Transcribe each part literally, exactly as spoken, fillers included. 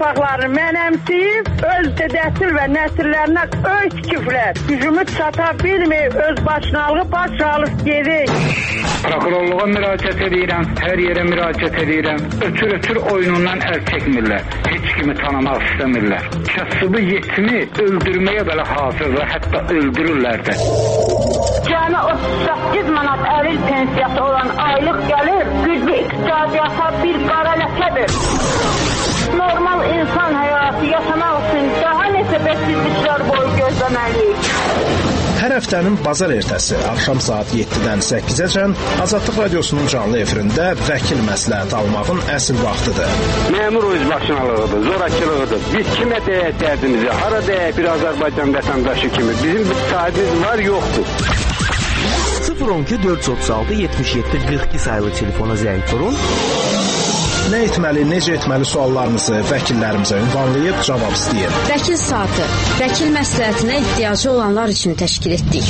torpaqlarını mənəmsiyib, öz dədəsil və nəsillərinə öz küfrlər, gücümü çata bilməyib, öz başınalığı baş alıb gedir. Prokurorluğa müraciət edirəm, hər yerə müraciət edirəm. Ötür-ötür oyunundan əl çəkmirlər, heç kimi tanımaq istəmirlər. Kəsubu yetimi öldürməyə belə hazırlar, hətta öldürürlər də. Cəmi otuz səkkiz manat əril pensiyası olan aylıq gəlir, güclü iqtisadiyyata bir qara ləkədir. Normal insan həyatı yaşamaq üçün daha neçə bəksizliklər boyu gözləməliyik. Hər həftənin bazar ertəsi axşam saat yeddidən səkkizəcən Azadlıq Radiosunun canlı efirində vəkil məsləhət almağın əsl vaxtıdır. Məmur özbaşınalığıdır, zorakılığıdır. Biz kimə deyək dərdimizi, hara deyək bir Azərbaycan vətəndaşı kimi. Bizim bir sahibimiz var, yoxdur. sıfır on iki dörd yüz otuz altı yetmiş yeddi qırx iki sayılı telefona zəng vurun. Nə etməli, necə etməli suallarınızı vəkillərimizə ünvanlayıb cavab istəyin. Vəkil saatı, vəkil məsləhətinə ehtiyacı olanlar üçün təşkil etdik.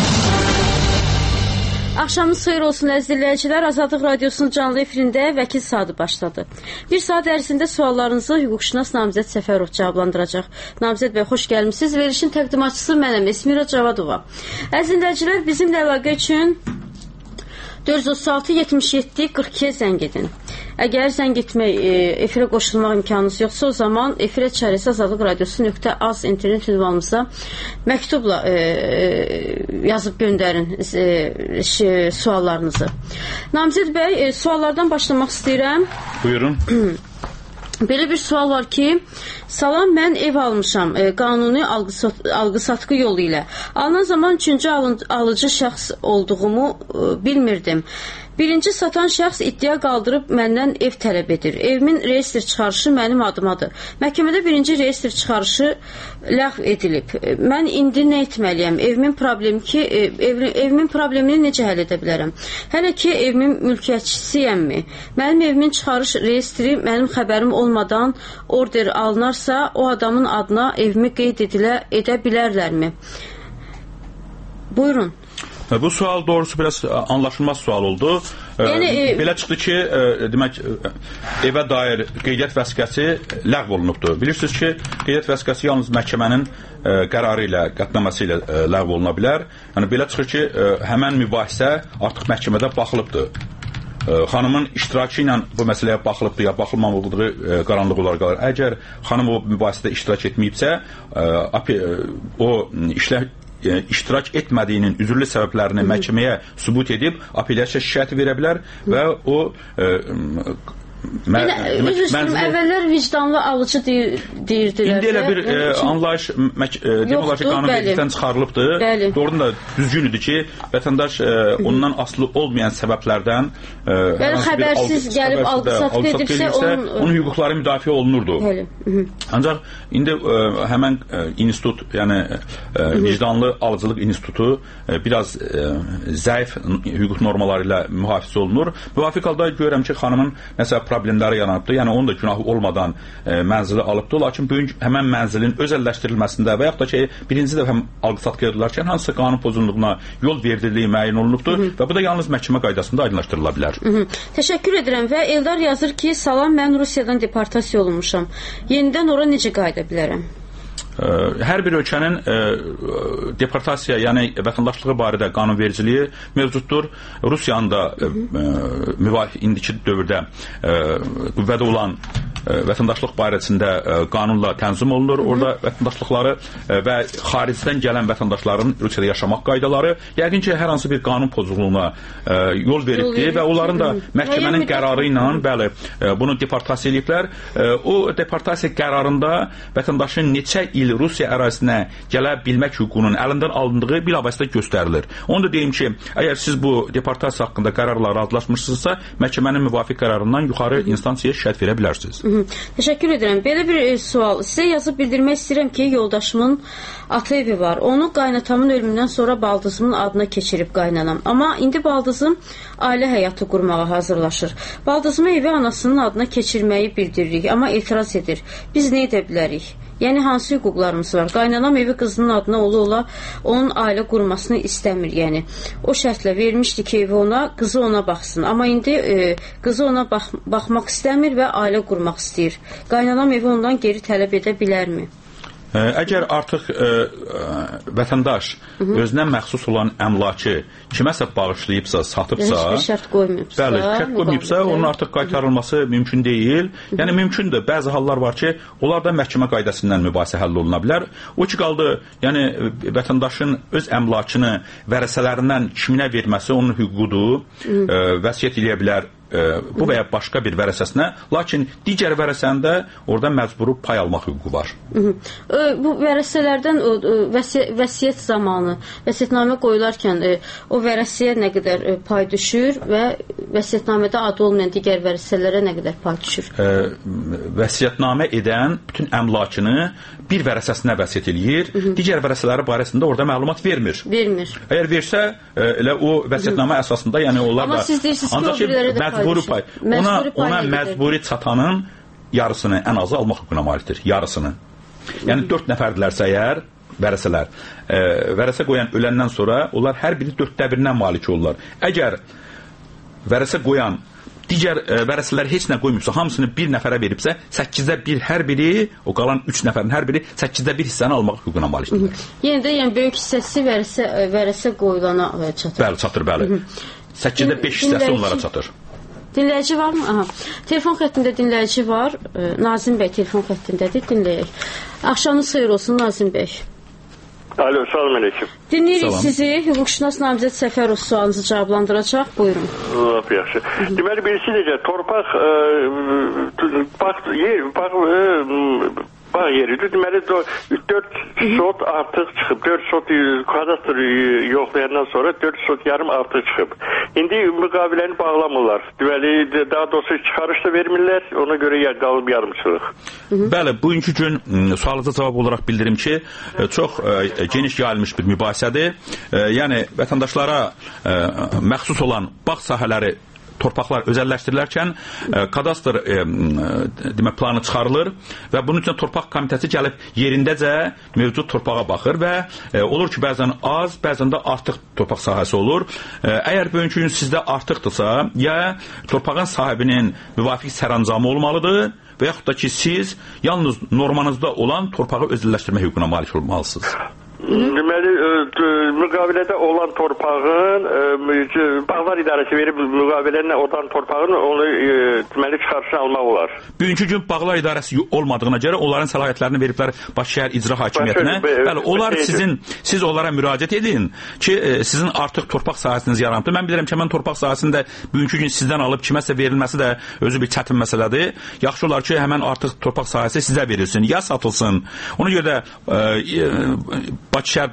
Axşamınız xeyir olsun əziz dinləyicilər. Azadlıq Radiosunun canlı efirində vəkil saatı başladı. Bir saat ərzində suallarınızı hüquqşünas Namizəd Səfərov cavablandıracaq. Namizəd bəy, xoş gəlmişsiniz. Verilişin təqdimatçısı mənəm, Esmira Cavadova. Əziz dinləyicilər, bizimlə əlaqə üçün dörd yüz otuz altı yetmiş yeddi qırx ikiyə zəng edin. Əgər zəng etmək, e, efirə qoşulmaq imkanınız yoxsa, o zaman efirə çarəsi azadlıq radiosu nöqtə az internet ünvanımıza məktubla e, yazıb göndərin e, şey, suallarınızı. Namizəd bəy, e, suallardan başlamaq istəyirəm. Buyurun. Belə bir sual var ki, salam, mən ev almışam e, qanuni alqı-satqı yolu ilə. Alınan zaman üçüncü alıcı şəxs olduğumu e, bilmirdim. Birinci satan şəxs iddia qaldırıb məndən ev tələb edir. Evimin reyestr çıxarışı mənim adımadır. Məhkəmədə birinci reyestr çıxarışı ləğv edilib. Mən indi nə etməliyəm? Evimin problemi ki, ev, evimin problemini necə həll edə bilərəm? Hələ ki, evimin mülkiyyətçisiyəmmi? Mənim evimin çıxarış reyestri mənim xəbərim olmadan order alınarsa, o adamın adına evimi qeyd edilə, edə bilərlərmi? Buyurun. Bu sual doğrusu biraz anlaşılmaz sual oldu. Yəni, e, belə çıxdı ki, e, demək, evə dair qeydiyyat vəsiqəsi ləğv olunubdur. Bilirsiniz ki, qeydiyyat vəsiqəsi yalnız məhkəmənin e, qərarı ilə, qətnaməsi ilə e, ləğv oluna bilər. Yəni, belə çıxır ki, e, həmən mübahisə artıq məhkəmədə baxılıbdır. E, xanımın iştirakı ilə bu məsələyə baxılıbdır, ya baxılmamalıdır, e, qaranlıq olaraq qalır. Əgər xanım o mübahisədə iştirak etməyibsə, e, o işlə iştirak etmədiyinin üzürlü səbəblərini məhkəməyə sübut edib apellyasiya şikayəti verə bilər və o e, Mə, demək, mənzili... Əvvəllər vicdanlı alıcı deyir, deyirdilər. İndi elə bir e, anlayış e, demək olar ki, qanun vericilikdən çıxarılıbdır. Bəli. Doğrudan da düzgün idi ki, vətəndaş e, ondan asılı olmayan səbəblərdən e, yəni, xəbərsiz gəlib alqı-satqı edibsə, onun... onun hüquqları müdafiə olunurdu. Bəli. Ancaq indi e, həmən e, institut, yəni e, vicdanlı alıcılıq institutu e, biraz e, zəif hüquq normaları ilə mühafizə olunur. Müvafiq halda görürəm ki, xanımın nəsə problemləri yaranıbdır. Yəni onun da günahı olmadan e, mənzili alıbdır. Lakin bugün həmən mənzilin özəlləşdirilməsində və yaxud da ki, birinci dəfə alqı-satqı edilərkən hansısa qanun pozunluğuna yol verildiyi müəyyən olunubdur Hı -hı. və bu da yalnız məhkəmə qaydasında aydınlaşdırıla bilər. Hı -hı. Təşəkkür edirəm və Eldar yazır ki, salam, mən Rusiyadan deportasiya olunmuşam. Yenidən ora necə qayıda bilərəm? Hər bir ölkənin e, deportasiya, yəni vətəndaşlığı barədə qanunvericiliyi mövcuddur. Rusiyanın da e, müvafiq indiki dövrdə e, qüvvədə olan e, vətəndaşlıq barəsində e, qanunla tənzim olunur. Orada vətəndaşlıqları e, və xaricdən gələn vətəndaşların Rusiyada yaşamaq qaydaları yəqin ki, hər hansı bir qanun pozunluğuna e, yol veribdir və onların da məhkəmənin qərarı ilə bəli, e, bunu deportasiya ediblər. E, o deportasiya qərarında vətəndaşın neçə il Rusiya ərazisinə gələ bilmək hüququnun əlindən alındığı bilavasitə göstərilir. Onu da deyim ki, əgər siz bu deportasiya haqqında qərarla razılaşmışsınızsa, məhkəmənin müvafiq qərarından yuxarı instansiyaya şikayət verə bilərsiniz. Hı -hı. Təşəkkür edirəm. Belə bir e, sual. Sizə yazıb bildirmək istəyirəm ki, yoldaşımın ata evi var. Onu qaynatamın ölümündən sonra baldızımın adına keçirib qaynanam. Amma indi baldızım ailə həyatı qurmağa hazırlaşır. Baldızımı evi anasının adına keçirməyi bildiririk, amma etiraz edir. Biz nə edə bilərik? Yəni hansı hüquqlarımız var? Qaynanam evi qızının adına ola-ola onun ailə qurmasını istəmir. Yəni o şərtlə vermişdi ki, evi ona, qızı ona baxsın. Amma indi e, qızı ona bax baxmaq istəmir və ailə qurmaq istəyir. Qaynanam evi ondan geri tələb edə bilərmi? Əgər artıq ə, ə, vətəndaş Hı -hı. özünə məxsus olan əmlakı kiməsə bağışlayıbsa, satıbsa, heç bir şərt qoymayıbsa, bəli, şərt qoymayıbsa, onun artıq qaytarılması mümkün deyil. Hı -hı. Yəni mümkündür. Bəzi hallar var ki, onlar da məhkəmə qaydasından mübahisə həll oluna bilər. O ki qaldı, yəni vətəndaşın öz əmlakını vərəsələrindən kiminə verməsi onun hüququdur. Ə, vəsiyyət eləyə bilər bu və ya başqa bir vərəsəsinə, lakin digər vərəsəndə orada məcburi pay almaq hüququ var. Hı -hı. Bu vərəsələrdən o, vəsi vəsiyyət zamanı, vəsiyyətnamə qoyularkən o vərəsəyə nə qədər pay düşür və vəsiyyətnamədə adı olmayan digər vərəsələrə nə qədər pay düşür? Ə, vəsiyyətnamə edən bütün əmlakını bir vərəsəsinə vəsiyyət eləyir, Hı -hı. digər vərəsələri barəsində orada məlumat vermir. Vermir. Əgər versə, elə o vəsiyyətnamə əsasında, yəni onlar Amma da... siz deyirsiniz ki, o birilərə də məcburi pay. Ona, ona məcburi çatanın yarısını ən azı almaq hüququna malikdir. Yarısını. Yəni dörd nəfərdilərsə əgər vərəsələr, e, vərəsə qoyan öləndən sonra onlar hər biri dörddə birindən malik olurlar. Əgər vərəsə qoyan digər e, vərəsələr heç nə qoymuyubsa, hamısını bir nəfərə veribsə, səkkizdə bir hər biri, o qalan üç nəfərin hər biri səkkizdə bir hissəni almaq hüququna malikdir. Yenə də yəni böyük hissəsi vərəsə, vərəsə qoyulana çatır. Bəli, çatır, bəli. səkkizdə beş hissəsi onlara çatır. Dinləyici varmı? Aha. Telefon xəttində dinləyici var. Nazim bəy telefon xəttindədir. Dinləyək. Axşamınız xeyir olsun Nazim bəy. Alo, salam aleyküm. Dinləyirik salam. Sizi. Hüquqşünas Namizəd Səfərov sualınızı cavablandıracaq. Buyurun. Lap yaxşı. Deməli, birisi necə, torpaq e, bax, yer, bax, e, bağ yeridir. Deməli, dörd sot artıq çıxıb. dörd sot kadastr yoxlayandan sonra dörd sot yarım artıq çıxıb. İndi müqaviləni bağlamırlar. Deməli, daha doğrusu çıxarış da vermirlər. Ona görə yer qalıb yarımçılıq. Bəli, bugünkü gün sualınıza cavab olaraq bildirim ki, çox geniş yayılmış bir mübahisədir. Yəni, vətəndaşlara məxsus olan bağ sahələri torpaqlar özəlləşdirilərkən e, kadastr e, demək planı çıxarılır və bunun üçün torpaq komitəsi gəlib yerindəcə mövcud torpağa baxır və e, olur ki, bəzən az, bəzən də artıq torpaq sahəsi olur. E, əgər bugünkü gün sizdə artıqdırsa, ya torpağın sahibinin müvafiq sərəncamı olmalıdır və yaxud da ki, siz yalnız normanızda olan torpağı özəlləşdirmə hüququna malik olmalısınız. Deməli, müqavilədə olan torpağın bağlar idarəsi verib müqaviləyə olan torpağın onu deməli çıxarışını almaq olar. Bugünkü gün bağlar idarəsi olmadığına görə onların səlahiyyətlərini veriblər Bakışəhər İcra Hakimiyyətinə. Bəli, onlar sizin siz onlara müraciət edin ki, sizin artıq torpaq sahəsiniz yarandı. Mən bilirəm ki, mən torpaq sahəsində bugünkü gün sizdən alıb kiməsə verilməsi də özü bir çətin məsələdir. Yaxşı olar ki, həmən artıq torpaq sahəsi sizə verilsin, ya satılsın. Ona görə də Bakışəhər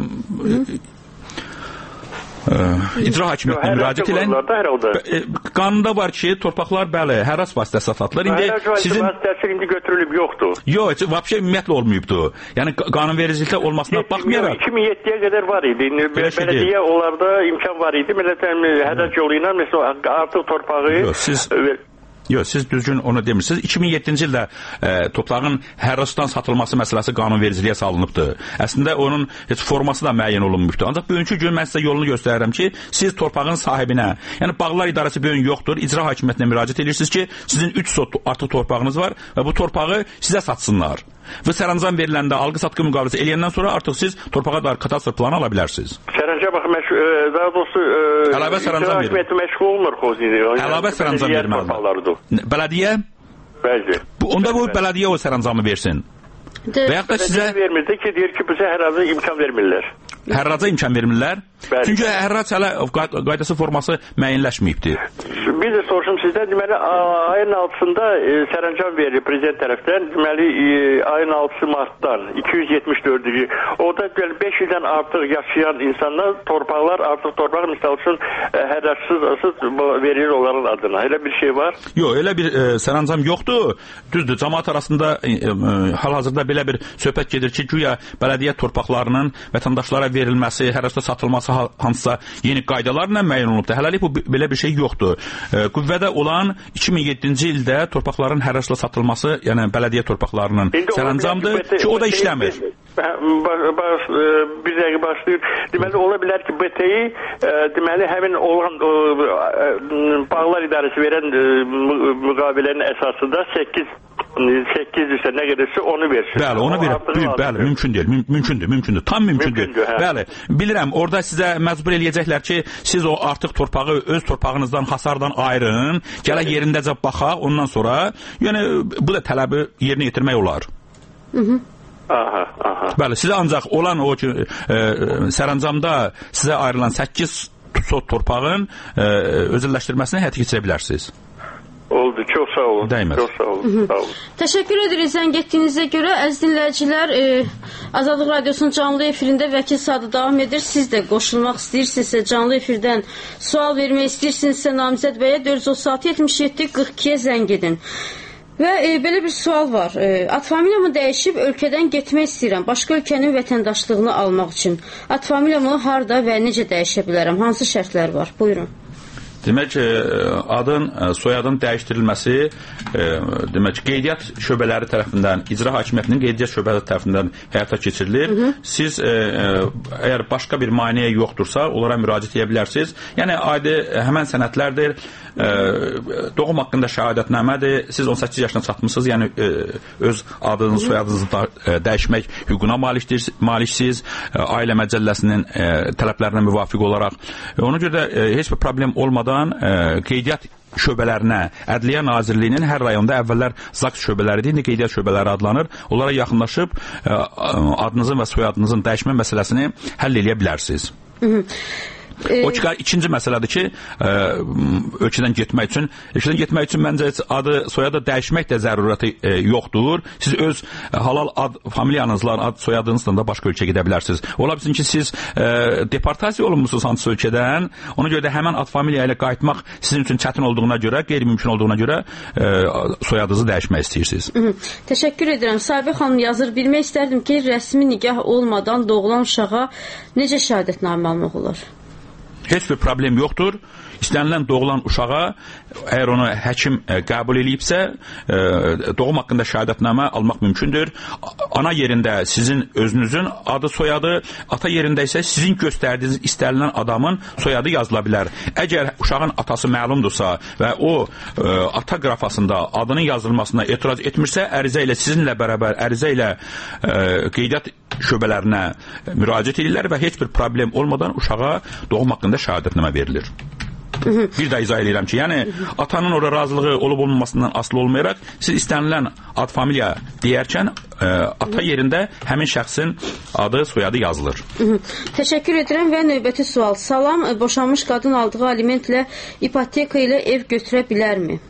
İcra Hakimiyyətinə müraciət edin. Qanunda var ki, torpaqlar bəli, hərras vasitəsilə satılır. İndi sizin vasitəsi indi götürülüb yoxdur. Yox, vəbşə ümumiyyətlə olmayıbdı. Yəni qanunvericilikdə olmasına baxmayaraq iki min yeddiyə qədər var idi. Bələdiyyə onlarda imkan var idi. Millətən hərrac yolu ilə məsələn artıq torpağı Yox, siz Yox, siz düzgün onu demirsiniz. iki min yeddinci ildə e, torpağın hərrasdan satılması məsələsi qanunvericiliyə salınıbdır. Əslində onun heç forması da müəyyən olunmuşdur. Ancaq bugünkü gün mən sizə yolunu göstərirəm ki, siz torpağın sahibinə, yəni bağlar idarəsi bugün yoxdur, icra hakimiyyətinə müraciət edirsiniz ki, sizin üç sot artıq torpağınız var və bu torpağı sizə satsınlar. Və sərəncam veriləndə alqı-satqı müqaviləsi eləyəndən sonra artıq siz torpağa dair kadastr planı ala bilərsiniz. Sərəncam bax, daha doğrusu əlavə sərəncam verir. Məşğul olmur xozi. Əlavə sərəncam verməlidir. Bələdiyyə? Bəli. Onda bu bələdiyyə o sərəncamı versin. Və yaxud da sizə vermirdi ki, deyir ki, bizə hər azı imkan vermirlər. Hərraca imkan vermirlər. Bəli. Çünki hərrac hələ qaydası forması müəyyənləşməyibdir. Bir də soruşum sizdən, deməli ayın altısında e, sərəncam verir prezident tərəfdən. Deməli e, ayın altısı martdan iki yüz yetmiş dördüncü. Orada beş ildən artıq yaşayan insanlar torpaqlar artıq torpaq misal üçün e, hərracsız verilir onların adına. Elə bir şey var? Yox, elə bir e, sərəncam yoxdur. Düzdür, cəmaət arasında e, e, hal-hazırda belə bir söhbət gedir ki, güya bələdiyyə torpaqlarının vətəndaşlara verilməsi, hərracda satılması olması hansısa yeni qaydalarla müəyyən olunubdur. Hələlik bu belə bir şey yoxdur. Qüvvədə olan iki min yeddinci ildə torpaqların hər yaşla satılması, yəni bələdiyyə torpaqlarının sərəncamdır ki, o da işləmir. Bir dəqiqə başlayır. Deməli, ola bilər ki, B T İ deməli, həmin olan Bağlar İdarəsi verən müqavilənin əsasında səkkiz yüzsə nə qədərsə onu versin. Bəli, onu verə. Bəli, mümkün deyil. Mümkündür, mümkündür. Tam mümkündür. mümkündür hə. Bəli, bilirəm, orada sizə məcbur eləyəcəklər ki, siz o artıq torpağı öz torpağınızdan, hasardan ayırın, gələk yerindəcə baxaq, ondan sonra, yəni bu da tələbi yerinə yetirmək olar. Hı -hı. Aha, aha. Bəli, sizə ancaq olan o ki, e, sərəncamda sizə ayrılan səkkiz sot torpağın e, özəlləşdirməsini həyata keçirə bilərsiniz. Oldu, çox sağ olun. Dəyməz. Çox sağ olun. Sağ olun. Təşəkkür edirik zəng etdiyinizə görə. Əziz dinləyicilər, e, Azadlıq Radiosunun canlı efirində Vəkil Sadı davam edir. Siz də qoşulmaq istəyirsinizsə, canlı efirdən sual vermək istəyirsinizsə, Namizəd bəyə dörd yüz otuz altı yetmiş yeddi qırx ikiyə zəng edin. Və e, belə bir sual var. E, ad familiyamı dəyişib ölkədən getmək istəyirəm. Başqa ölkənin vətəndaşlığını almaq üçün. Ad familiyamı harda və necə dəyişə bilərəm? Hansı şərtlər var? Buyurun. Demək ki, adın, soyadın dəyişdirilməsi demək ki, qeydiyyat şöbələri tərəfindən, icra hakimiyyətinin qeydiyyat şöbələri tərəfindən həyata keçirilir. Hı -hı. Siz əgər başqa bir maneə yoxdursa, onlara müraciət edə bilərsiniz. Yəni, adi həmən sənədlərdir, doğum haqqında şəhadətnamədir, siz on səkkiz yaşına çatmışsınız, yəni öz adınızı, soyadınızı dəyişmək hüququna maliksiniz, ailə məcəlləsinin tələblərinə müvafiq olaraq. Ona görə də heç bir problem olmadan qeydiyyat şöbələrinə, Ədliyyə Nazirliyinin hər rayonda əvvəllər ZAKS şöbələri, indi qeydiyyat şöbələri adlanır. Onlara yaxınlaşıb adınızın və soyadınızın dəyişmə məsələsini həll edə bilərsiniz. Hı -hı. O ki, ikinci məsələdir ki, ə, ölkədən getmək üçün, ölkədən getmək üçün məncə adı, soyadı dəyişmək də zərurəti ə, yoxdur. Siz öz ə, halal ad, familiyanızla, ad, soyadınızla da başqa ölkəyə gedə bilərsiniz. Ola bilsin ki, siz ə, deportasiya olunmuşsunuz hansı ölkədən, ona görə də həmən ad familiya ilə qayıtmaq sizin üçün çətin olduğuna görə, qeyri-mümkün olduğuna görə ə, soyadınızı dəyişmək istəyirsiniz. Hı -hı. Təşəkkür edirəm. Sabiq xanım yazır, bilmək istərdim ki, rəsmi nikah olmadan doğulan uşağa necə şəhadətnamə almaq olar? Heç bir problem yoxdur. İstənilən doğulan uşağa, əgər onu həkim ə, qəbul edibsə, ə, doğum haqqında şəhadətnamə almaq mümkündür. Ana yerində sizin özünüzün adı, soyadı, ata yerində isə sizin göstərdiyiniz istənilən adamın soyadı yazıla bilər. Əgər uşağın atası məlumdursa və o ə, ata qrafasında adının yazılmasına etiraz etmirsə, ərizə ilə sizinlə bərabər ərizə ilə ə, qeydiyyat şöbələrinə müraciət edirlər və heç bir problem olmadan uşağa doğum haqqında şəhadətnamə verilir. Bir də izah edirəm ki, yəni atanın orada razılığı olub-olmamasından asılı olmayaraq, siz istənilən ad familiya deyərkən ə, ata yerində həmin şəxsin adı, soyadı yazılır. Hı -hı. Təşəkkür edirəm və növbəti sual. Salam, boşanmış qadın aldığı alimentlə ipoteka ilə ev götürə bilərmi?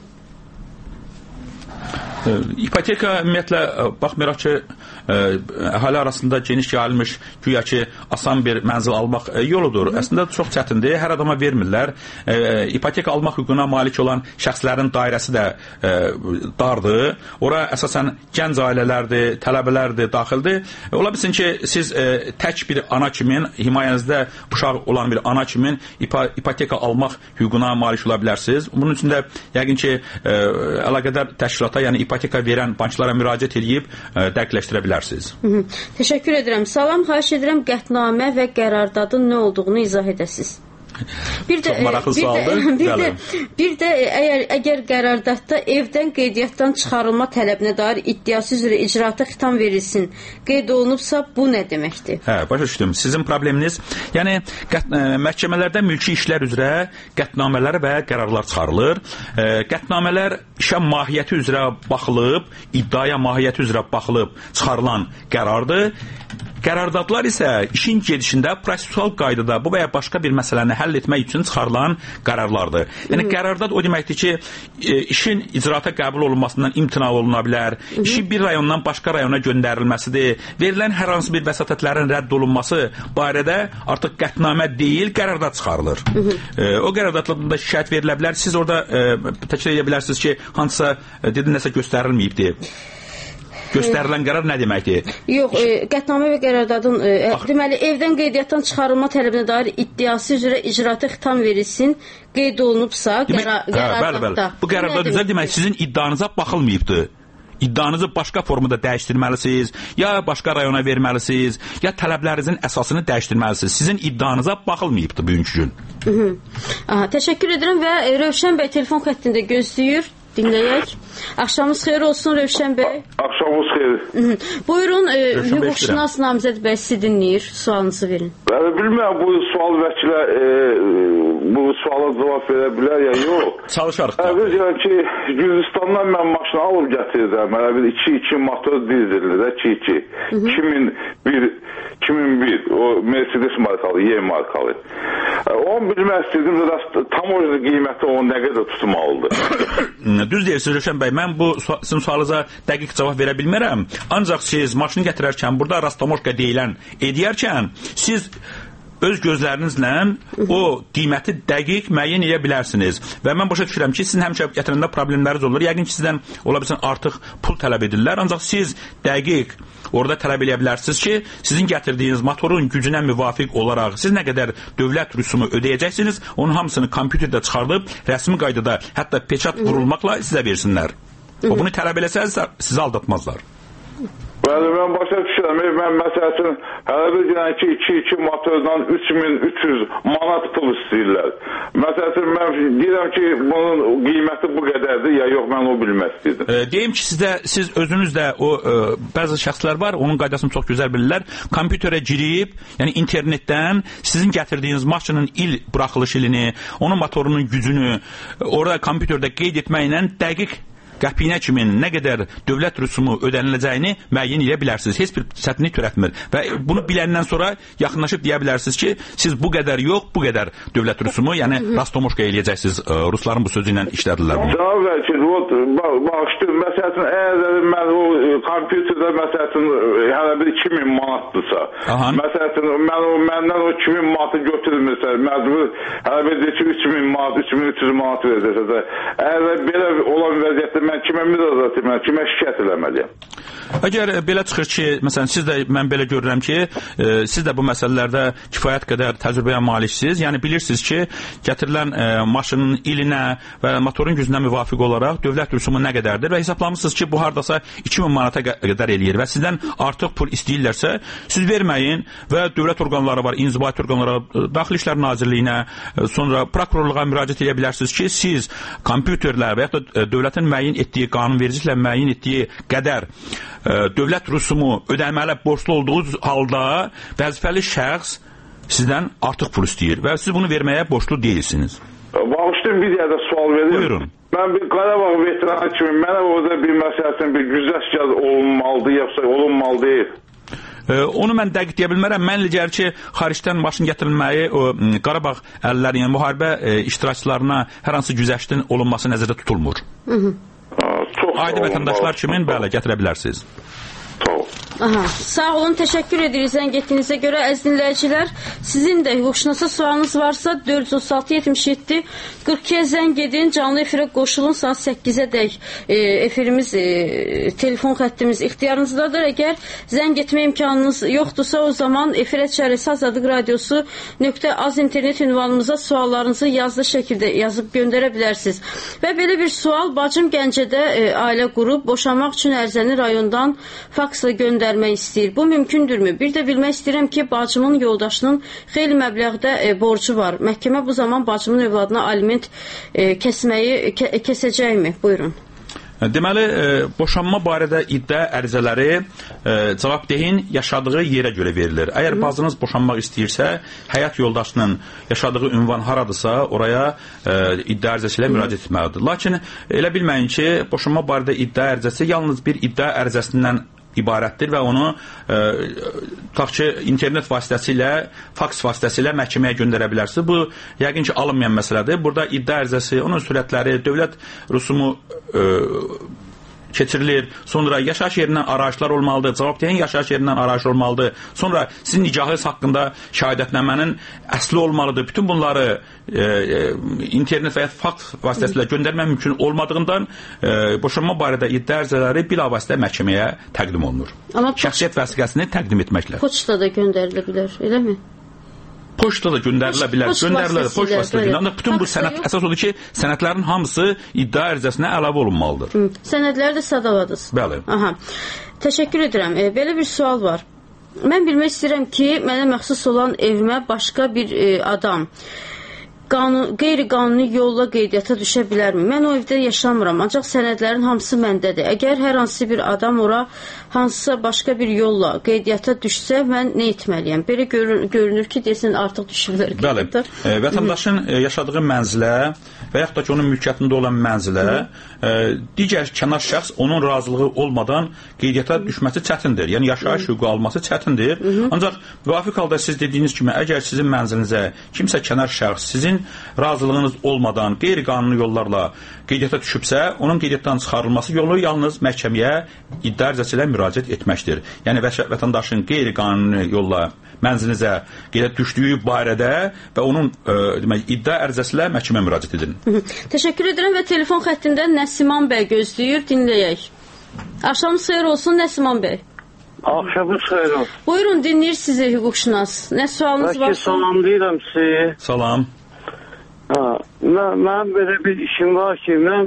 İpoteka ümumiyyətlə baxmayaraq ki, əhali arasında geniş yayılmış güya ki, asan bir mənzil almaq yoludur. Əslində çox çətindir, hər adama vermirlər. İpoteka almaq hüququna malik olan şəxslərin dairəsi də dardır. Ora əsasən gənc ailələrdir, tələbələrdir, daxildir. Ola bilsin ki, siz tək bir ana kimin, himayənizdə uşaq olan bir ana kimin ipoteka almaq hüququna malik ola bilərsiniz. Bunun üçün də yəqin ki, əlaqədar təşkilata, yəni ipoteka verən banklara müraciət edib dəqiqləşdirə bilərsiniz. Hı -hı. Təşəkkür edirəm. Salam, xahiş edirəm qətnamə və qərardadın nə olduğunu izah edəsiniz. Bir də, maraqlı bir, sualdır. də, bir, də, bir də əgər, əgər qərardadda evdən qeydiyyatdan çıxarılma tələbinə dair iddiası üzrə icraata xitam verilsin, qeyd olunubsa bu nə deməkdir? Hə, başa düşdüm. Sizin probleminiz, yəni qət, ə, məhkəmələrdə mülki işlər üzrə qətnamələr və qərarlar çıxarılır. Ə, qətnamələr işə mahiyyəti üzrə baxılıb, iddiaya mahiyyəti üzrə baxılıb çıxarılan qərardır. Qərardadlar isə işin gedişində prosessual qaydada bu və ya başqa bir məsələni həll etmək üçün çıxarılan qərarlardır. Yəni Hı. qərardad o deməkdir ki, e, işin icraata qəbul olunmasından imtina oluna bilər, Hı. işin bir rayondan başqa rayona göndərilməsidir, verilən hər hansı bir vəsatətlərin rədd olunması barədə artıq qətnamə deyil, qərardad çıxarılır. E, o qərardadlarında şikayət verilə bilər. Siz orada e, təkrar edə bilərsiniz ki, hansısa e, dedi nəsə göstərilməyibdir. göstərilən qərar nə deməkdir? Yox, e, qətnamə və qərardadın e, deməli evdən qeydiyyatdan çıxarılma tələbinə dair iddiası üzrə icraata xitam verilsin qeyd olunubsa qərar, qərardada. Bu qərarda düzəl demək sizin iddianıza baxılmayıbdır. İddianızı başqa formada dəyişdirməlisiniz, ya başqa rayona verməlisiniz, ya tələblərinizin əsasını dəyişdirməlisiniz. Sizin iddianıza baxılmayıbdır bugünkü gün. Hı -hı. Aha, təşəkkür edirəm və Rövşən bəy telefon xəttində gözləyir. Dinləyək. Axşamınız xeyir olsun Rövşən bəy. Axşamınız xeyir. Hı -hı. Buyurun, e, hüquqşünas Namizəd bəy sizi dinləyir. Sualınızı verin. Yəni, bilmirəm bu sual vəkilə e, bu suala cavab verə bilər ya yox. Çalışarıq. Biz yəni ki, Gürcüstandan mən maşını alıb gətirdim. Yəni bir iki iki motor dizelli də iki iki. iki min bir iki min bir o Mercedes markalı, Y markalı. Onu bilmək istədim də tam orijinal qiyməti o nə qədər tutmalıdır. Düz deyirsiniz Rövşən bəy, mən bu sizin sualınıza dəqiq cavab verə bilmərəm. Ancaq siz maşını gətirərkən, burada rastamoşka deyilən edərkən, siz öz gözlərinizlə o qiyməti dəqiq müəyyən edə bilərsiniz. Və mən başa düşürəm ki, sizin həmişə gətirəndə problemləriniz olur. Yəqin ki, sizdən ola bilsin artıq pul tələb edirlər. Ancaq siz dəqiq orada tələb edə bilərsiniz ki, sizin gətirdiyiniz motorun gücünə müvafiq olaraq siz nə qədər dövlət rüsumu ödəyəcəksiniz, onun hamısını kompüterdə çıxardıb, rəsmi qaydada, hətta peçat vurulmaqla sizə versinlər. O bunu tələb eləsəz, sizi aldatmazlar. Bəli, mən başa düşürəm. Mən məsəl üçün hələ bir deyən ki, iki iki motordan üç min üç yüz manat pul istəyirlər. Məsəl üçün mən deyirəm ki, bunun qiyməti bu qədərdir, ya yox, mən o bilmək istəyirdim. E, deyim ki, sizdə, siz özünüz də o e, bəzi şəxslər var, onun qaydasını çox gözəl bilirlər. Kompüterə girib, yəni internetdən sizin gətirdiyiniz maşının il buraxılış ilini, onun motorunun gücünü orada kompüterdə qeyd etməklə dəqiq qəpiyinə kimin nə qədər dövlət rüsumu ödəniləcəyini müəyyən edə bilərsiniz. Heç bir çətinlik törətmir. Və bunu biləndən sonra yaxınlaşıb deyə bilərsiniz ki, siz bu qədər yox, bu qədər dövlət rüsumu, yəni rastomoşka eləyəcəksiniz. Rusların bu sözü ilə işlədirlər bunu. Cavab ver ki, bağışdır, məsəl üçün, əgər mən o kompüterdə məsəl üçün hələ bir iki min manatdırsa, məsəl üçün, mən o, məndən o iki min manatı götürmürsə, məcbur hələ bir ki, üç min manat, üç min üç yüz manat verəcəksə, əgər belə olan vəziyyətdə mən kimə müraciət etməliyəm, mən kimə şikayət eləməliyəm? Əgər belə çıxır ki, məsələn, siz də, mən belə görürəm ki, e, siz də bu məsələlərdə kifayət qədər təcrübəyə maliksiniz. Yəni, bilirsiniz ki, gətirilən e, maşının ilinə və motorun gücünə müvafiq olaraq dövlət rüsumu nə qədərdir və hesablamışsınız ki, bu hardasa iki min manata qədər eləyir və sizdən artıq pul istəyirlərsə, siz verməyin və dövlət orqanları var, inzibati orqanlara, Daxili İşlər Nazirliyinə, sonra prokurorluğa müraciət edə bilərsiniz ki, siz kompüterlər və yaxud da dövlətin müəyyən etdiyi, qanunvericiliklə müəyyən etdiyi qədər dövlət rüsumu ödəmələ borclu olduğu halda vəzifəli şəxs sizdən artıq pul istəyir və siz bunu verməyə borclu deyilsiniz. Bağışlayın, bir yerdə sual verir. Buyurun. Mən bir Qarabağ veteranı kimi mənə orada bir məsələsin bir güzəştgah olunmalıdır, yoxsa olunmalı deyil. Onu mən dəqiq deyə bilmərəm. Mən ligər ki, xaricdən maşın gətirilməyi o Qarabağ əlləri, yəni müharibə iştirakçılarına hər hansı güzəştin olunması nəzərdə tutulmur. Hı -hı. Adi vətəndaşlar kimin bələ gətirə bilərsiniz. Aha, sağ olun, təşəkkür edirik zəng etdiyinizə görə. Əziz dinləyicilər, sizin də hüquqşünasa sualınız varsa dörd yüz otuz altı yetmiş yeddi qırx ikiyə zəng edin, canlı efirə qoşulun, saat səkkizə dək e, efirimiz, e, telefon xəttimiz ixtiyarınızdadır. Əgər zəng etmə imkanınız yoxdursa, o zaman efirə çərəsi Azadlıq Radiosu nöqtə az internet ünvanımıza suallarınızı yazılı şəkildə yazıb göndərə bilərsiniz. Və belə bir sual, bacım Gəncədə e, ailə qurub, boşanmaq üçün ərizəni rayondan faksla göndərmək istəyir. Bu mümkündürmü? Bir də bilmək istəyirəm ki, bacımın yoldaşının xeyli məbləğdə e, borcu var. Məhkəmə bu zaman bacımın övladına aliment e, kəsməyi kə, kəsəcəkmi? Buyurun. Deməli, e, boşanma barədə iddia ərizələri e, cavabdehin yaşadığı yerə görə verilir. Əgər bacınız boşanmaq istəyirsə, həyat yoldaşının yaşadığı ünvan haradırsa, oraya e, iddia ərizəsi ilə müraciət etməlidir. Lakin elə bilməyin ki, boşanma barədə iddia ərizəsi yalnız bir iddia ərizəsindən ibarətdir və onu e, tutaq ki, internet vasitəsilə, faks vasitəsilə məhkəməyə göndərə bilərsiniz. Bu, yəqin ki, alınmayan məsələdir. Burada iddia ərizəsi, onun sürətləri, dövlət rüsumu e, keçirilir. Sonra yaşayış yerindən arayışlar olmalıdır. Cavabdehən yaşayış yerindən arayış olmalıdır. Sonra sizin nicahınız haqqında şahidətnamənin əsli olmalıdır. Bütün bunları e, e, internet və ya fakt vasitəsilə göndərmək mümkün olmadığından e, boşanma barədə iddia ərizələri bilavasitə məhkəməyə təqdim olunur. Amma şəxsiyyət vəsiqəsini təqdim etməklə. Poçta da göndərilə bilər, eləmi? Poçta da göndərilə bilər, göndərilə, poçt vasitəsilə. Ancaq bütün bu sənəd, əsas odur ki, sənədlərin hamısı iddia ərizəsinə əlavə olunmalıdır. Hı. Sənədləri də sadaladınız. Bəli. Aha. Təşəkkür edirəm. E, belə bir sual var. Mən bilmək istəyirəm ki, mənə məxsus olan evimə başqa bir e, adam qanun, qeyri-qanuni yolla qeydiyyata düşə bilərmi? Mən o evdə yaşamıram, ancaq sənədlərin hamısı məndədir. Əgər hər hansı bir adam ora hansısa başqa bir yolla qeydiyyata düşsə, mən nə etməliyəm? Belə görür, görünür ki, desin artıq düşüblər qeydiyyata. Bəli, e, vətəndaşın e, yaşadığı mənzilə və yaxud da ki, onun mülkiyyətində olan mənzilə e, digər kənar şəxs onun razılığı olmadan qeydiyyata düşməsi çətindir. Yəni, yaşayış hüququ alması çətindir. Hı -hı. Ancaq müvafiq halda siz dediyiniz kimi, əgər sizin mənzilinizə kimsə kənar şəxs sizin razılığınız olmadan qeyri-qanuni yollarla qeydiyyata düşübsə, onun qeydiyyatdan çıxarılması yolu yalnız məhkəməyə iddia ərizəsi ilə müraciət etməkdir. Yəni, vətəndaşın qeyri-qanuni yolla mənzilinizə qeydiyyat düşdüyü barədə və onun e, demək, iddia ərizəsi ilə məhkəməyə müraciət edin. Hı -hı. Təşəkkür edirəm və telefon xəttində Nəsiman bəy gözləyir, dinləyək. Axşamınız xeyir olsun Nəsiman bəy. Axşamınız xeyir olsun. Buyurun, dinləyir sizi hüquqşünas. Nə sualınız varsa? Salamlayıram sizi. Salam. Ha, mən, mən belə bir işim var ki, mən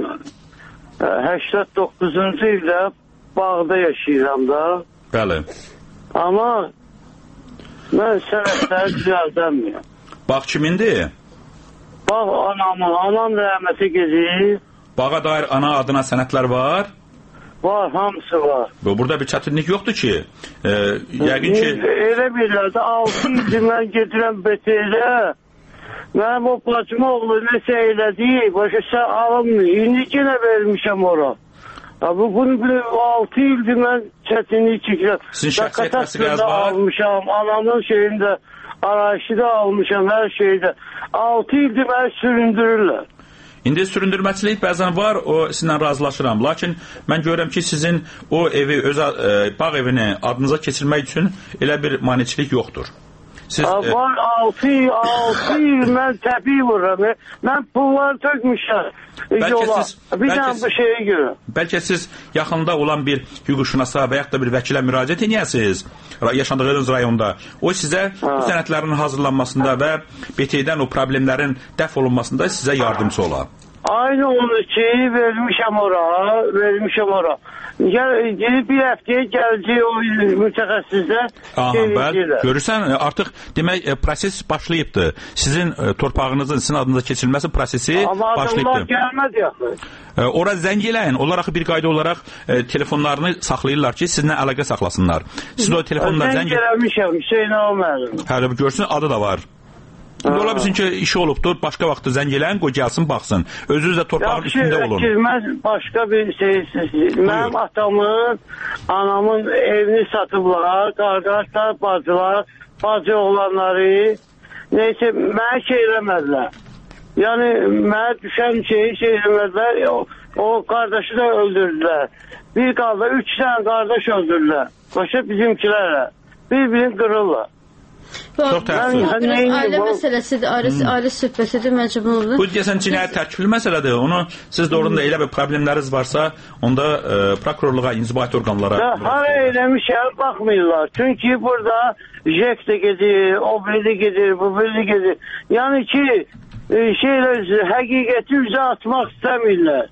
səksən doqquzuncu ildə bağda yaşayıram da. Bəli. Amma mən sənədləri düzəldəməyəm. Bağ kimindir? Bağ anamın, anam rəhməti gedir. Bağa dair ana adına sənədlər var? Var, hamısı var. Burada bir çətinlik yoxdur ki. E, yəqin ki... Elə birlərdə altı ildir mən gedirəm B T L-ə. Mənim o bacım oğlu nəsə elədi, başa sən alınmıyor. İndi yenə vermişəm ora. Bu, bunu bir altı ildir mən çətinlik çəkirəm. Sizin şəxsiyyət vəsiqəniz var? Almışam, anamın şeyində, arayışı da almışam, hər şeydə. altı ildir məni süründürürlər. İndi süründürməçilik bəzən var, o sizinlə razılaşıram. Lakin mən görürəm ki, sizin o evi, öz e, bağ evini adınıza keçirmək üçün elə bir maneçilik yoxdur. Siz, ha, var altı il, altı il mən təbii vururam. Mən pulları tökmüşəm yola. Siz, bir dənə bu şeyə görə. Bəlkə siz yaxında olan bir hüquqşünasa və yaxud da bir vəkilə müraciət edəsiniz yaşadığınız rayonda. O sizə ha. bu sənədlərin hazırlanmasında və B T-dən o problemlərin dəf olunmasında sizə yardımcı olar. Aynı onu ki, vermişəm ora, vermişəm ora. Gelib bir həftəyə gələcək o mütəxəssislər. Görürsən, artıq demək proses başlayıbdır. Sizin torpağınızın sizin adınıza keçirilməsi prosesi amma başlayıbdır. Amma adamlar gəlmədi yaxı. Ora zəng eləyin. Onlar axı bir qayda olaraq e, telefonlarını saxlayırlar ki, sizinlə əlaqə saxlasınlar. Siz o telefonla zəng... Zəng eləmişəm, Hüseyin Ağməlim. Hələ bir görsün, adı da var. Ola bilsin ki, işi olubdur, başqa vaxtda zəng eləyən, qoy gəlsin, baxsın. Özünüz də torpağın Yaxşı, üstündə olun. Yaxşı, başqa bir şey, mənim atamın, anamın evini satıblar, qardaşlar, bacılar, bacı oğlanları, neyse, mənə şey eləmədilər. Yəni, mənə düşən şeyi şey eləmədilər, o, o qardaşı da öldürdülər. Bir qalda, üç tane qardaş öldürdülər. Başa bizimkilərlə. Bir-birini qırırlar. Çox təəssüf. Ailə məsələsidir, ailə, hmm. ailə söhbətidir, məncə bunu. Bu deyəsən cinayət tərkibli məsələdir. Onu siz doğrudan da elə bir problemləriniz varsa, onda e, prokurorluğa, inzibati orqanlara... Hara eləmişəm, baxmıyorlar. Çünki burada jek də gedir, o biri də gedir, bu biri də gedir. Yəni ki, e, şeylər, həqiqəti üzə atmaq istəmirlər.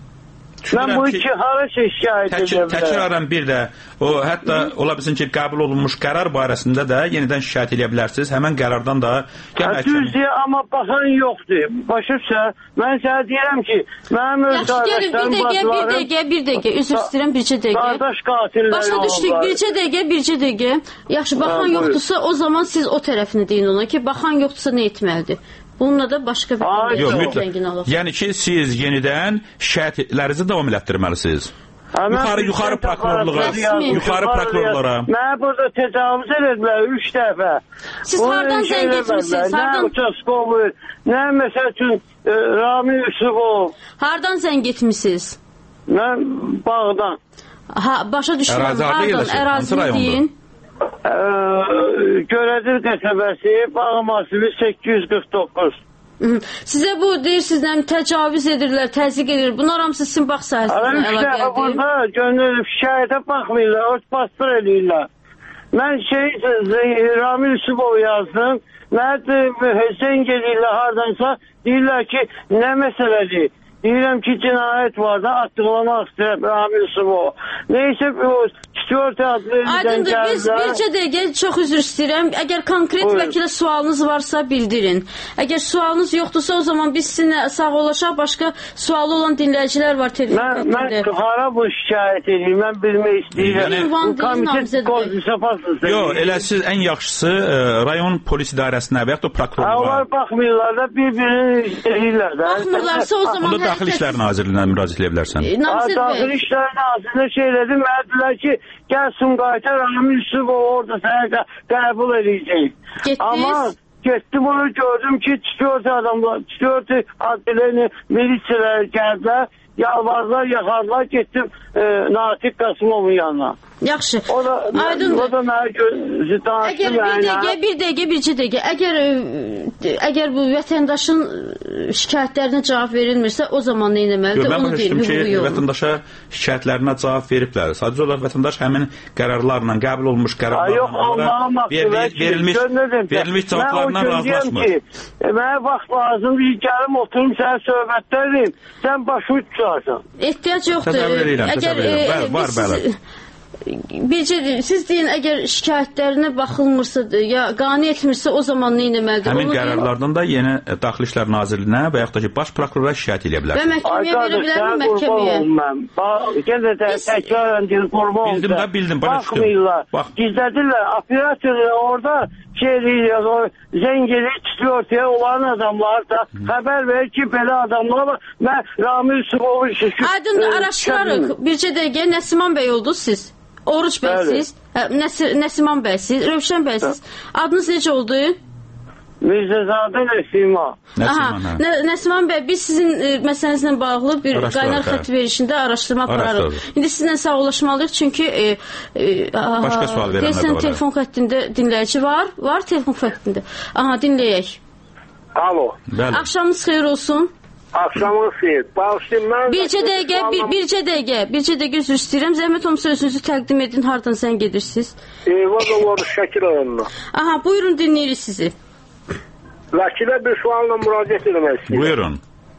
Mən bu iki hara şey şikayət edirəm. Təkrarən bir də, o hətta ola bilsin ki, qəbul olunmuş qərar barəsində də yenidən şikayət edə bilərsiniz. Həmən qərardan da... Düzdür, amma baxan yoxdur. Başıbsa, mən sənə deyirəm ki, mənim öz qardaşlarım, bacılarım... Bir dəqiqə, bir dəqiqə, bir dəqiqə, üzr istəyirəm, bircə dəqiqə. Qardaş qatilləri olurlar. Başa düşdük, bircə dəqiqə, bircə dəqiqə. Yaxşı, baxan yoxdursa, o zaman siz o tərəfini deyin ona ki, baxan yoxdursa nə etməlidir? Bununla da başqa bir zəngin alaq. Yəni ki, siz yenidən şikayətlərinizi davam elətdirməlisiniz. Yuxarı, yuxarı prokurorluğa, yuxarı prokurorlara. Mənə burada təcavüz edədilər üç dəfə. Siz hardan zəng etmişsiniz? Nə uçaskovu, nə məsəl üçün Rami Yusufov. Hardan zəng etmişsiniz? Mən bağdan. Ha, başa düşürəm. Pardon, ərazini deyin. Görədir qəsəbəsi, bağ masivi səkkiz yüz qırx doqquz. Sizə bu deyirsiniz, təcavüz edirlər, təzyiq edir. Bunlar hamısı sizin bağ sahəsində əlaqədir. Burada gönül şikayətə baxmırlar, ört bastır edirlər. Mən şey, Ramil Sübov yazdım. Mənə zəng edirlər hardansa, deyirlər ki, nə məsələdir? Deyirəm ki, cinayət var da, atdığlamaq istəyir Ramil Sübov. Neysə, o Stewart adlı Aydındır, biz bircə dəqiqə çox üzr istəyirəm. Əgər konkret vəkilə sualınız varsa bildirin. Əgər sualınız yoxdursa, o zaman biz sizinlə sağollaşaq, başqa sualı olan dinləyicilər var telefonda. Mən hara bu şikayət edeyim, mən bilmək istəyirəm. Bu komitet qolcusapasınız. Yox, elə siz ən yaxşısı rayon polis idarəsinə və yaxud da prokurorluğa. Onlar baxmırlar da, bir-birini istəyirlər də. Baxmırlarsa o zaman... Onda Daxili İşlər Nazirliyinə müraciət edə bilərsən. Daxili İşlər Nazirliyinə şey dedim, mənədilər ki, gəl Sumqayıta Ramil Sübov orada sənə qəbul edəcək. Amma getdim onu gördüm ki, çıkıyordu adamlar, çıkıyordu adileni, milisiyalar gəldilər, yalvarlar, yaxarlar, getdim e, Natiq Qasımovun yanına. Yaxşı. O da, Aydındır. O da mənə gözü danışdı mənə. Əgər bir dəqiqə, bir dəqiqə, bircə dəqiqə, əgər, əgər bu vətəndaşın şikayətlərinə cavab verilmirsə, o zaman nə etməlidir? Mən başa düşdüm ki, vətəndaşa şikayətlərinə cavab veriblər. Sadəcə olaraq vətəndaş həmin qərarlarla, qəbul olmuş qərarlarla verilmiş, verilmiş cavablarından razılaşmır. Mənə vaxt lazımdır ki, gəlim oturum sənə söhbətlər edeyim, sən başı uçarsan. Ehtiyac yoxdur. Təsəvvür edirəm, təsəvvür edirəm. Var, bəli. Bircə, siz deyin, əgər şikayətlərinə baxılmırsa, ya qane etmirsə, o zaman nə etməlidir? Həmin qərarlardan da yeni Daxili İşlər Nazirliyinə və yaxud da ki, baş prokurora şikayət edə bilər. Və məhkəməyə verə bilərmi, məhkəməyə? Gələ də təkrarən deyil, qurma olsa. Bildim də, bildim, başa düşdüm. Baxmırlar, gizlədirlər, operatorlar orada şey deyir, zəng edir, çıxıyor ortaya olan adamlar da xəbər verir ki, belə adamlar var. Mən Ramil Sübovu şükür. Aydındır, araşdırarıq. Bircə dəqiqə, Nəsiman bəy oldunuz siz? Oruç bəysiz, Nəsiman bəysiz, Rövşən bəysiz. Adınız necə oldu? Mirzəzadə Nəsiman. Nəsiman bəy, biz sizin məsələnizlə bağlı bir qaynar xətt verişində araşdırma apararıq. İndi sizinlə sağollaşmalıyıq, çünki başqa sual verənlər də var. Telefon xəttində dinləyici var. Var telefon xəttində. Aha, dinləyək. Alo. Axşamınız xeyir olsun. Axşamınız xeyir. Bağışlayın, mən... Bircə dəqiqə, bircə dəqiqə, bircə dəqiqə üzr istəyirəm. Zəhmət olmasa özünüzü təqdim edin, hardan sən gedirsiniz? Eyvallah olur, Şəkil oyununa. Aha, buyurun, dinləyirik sizi. Vəkilə bir sualla müraciət etmək istəyirəm. Buyurun.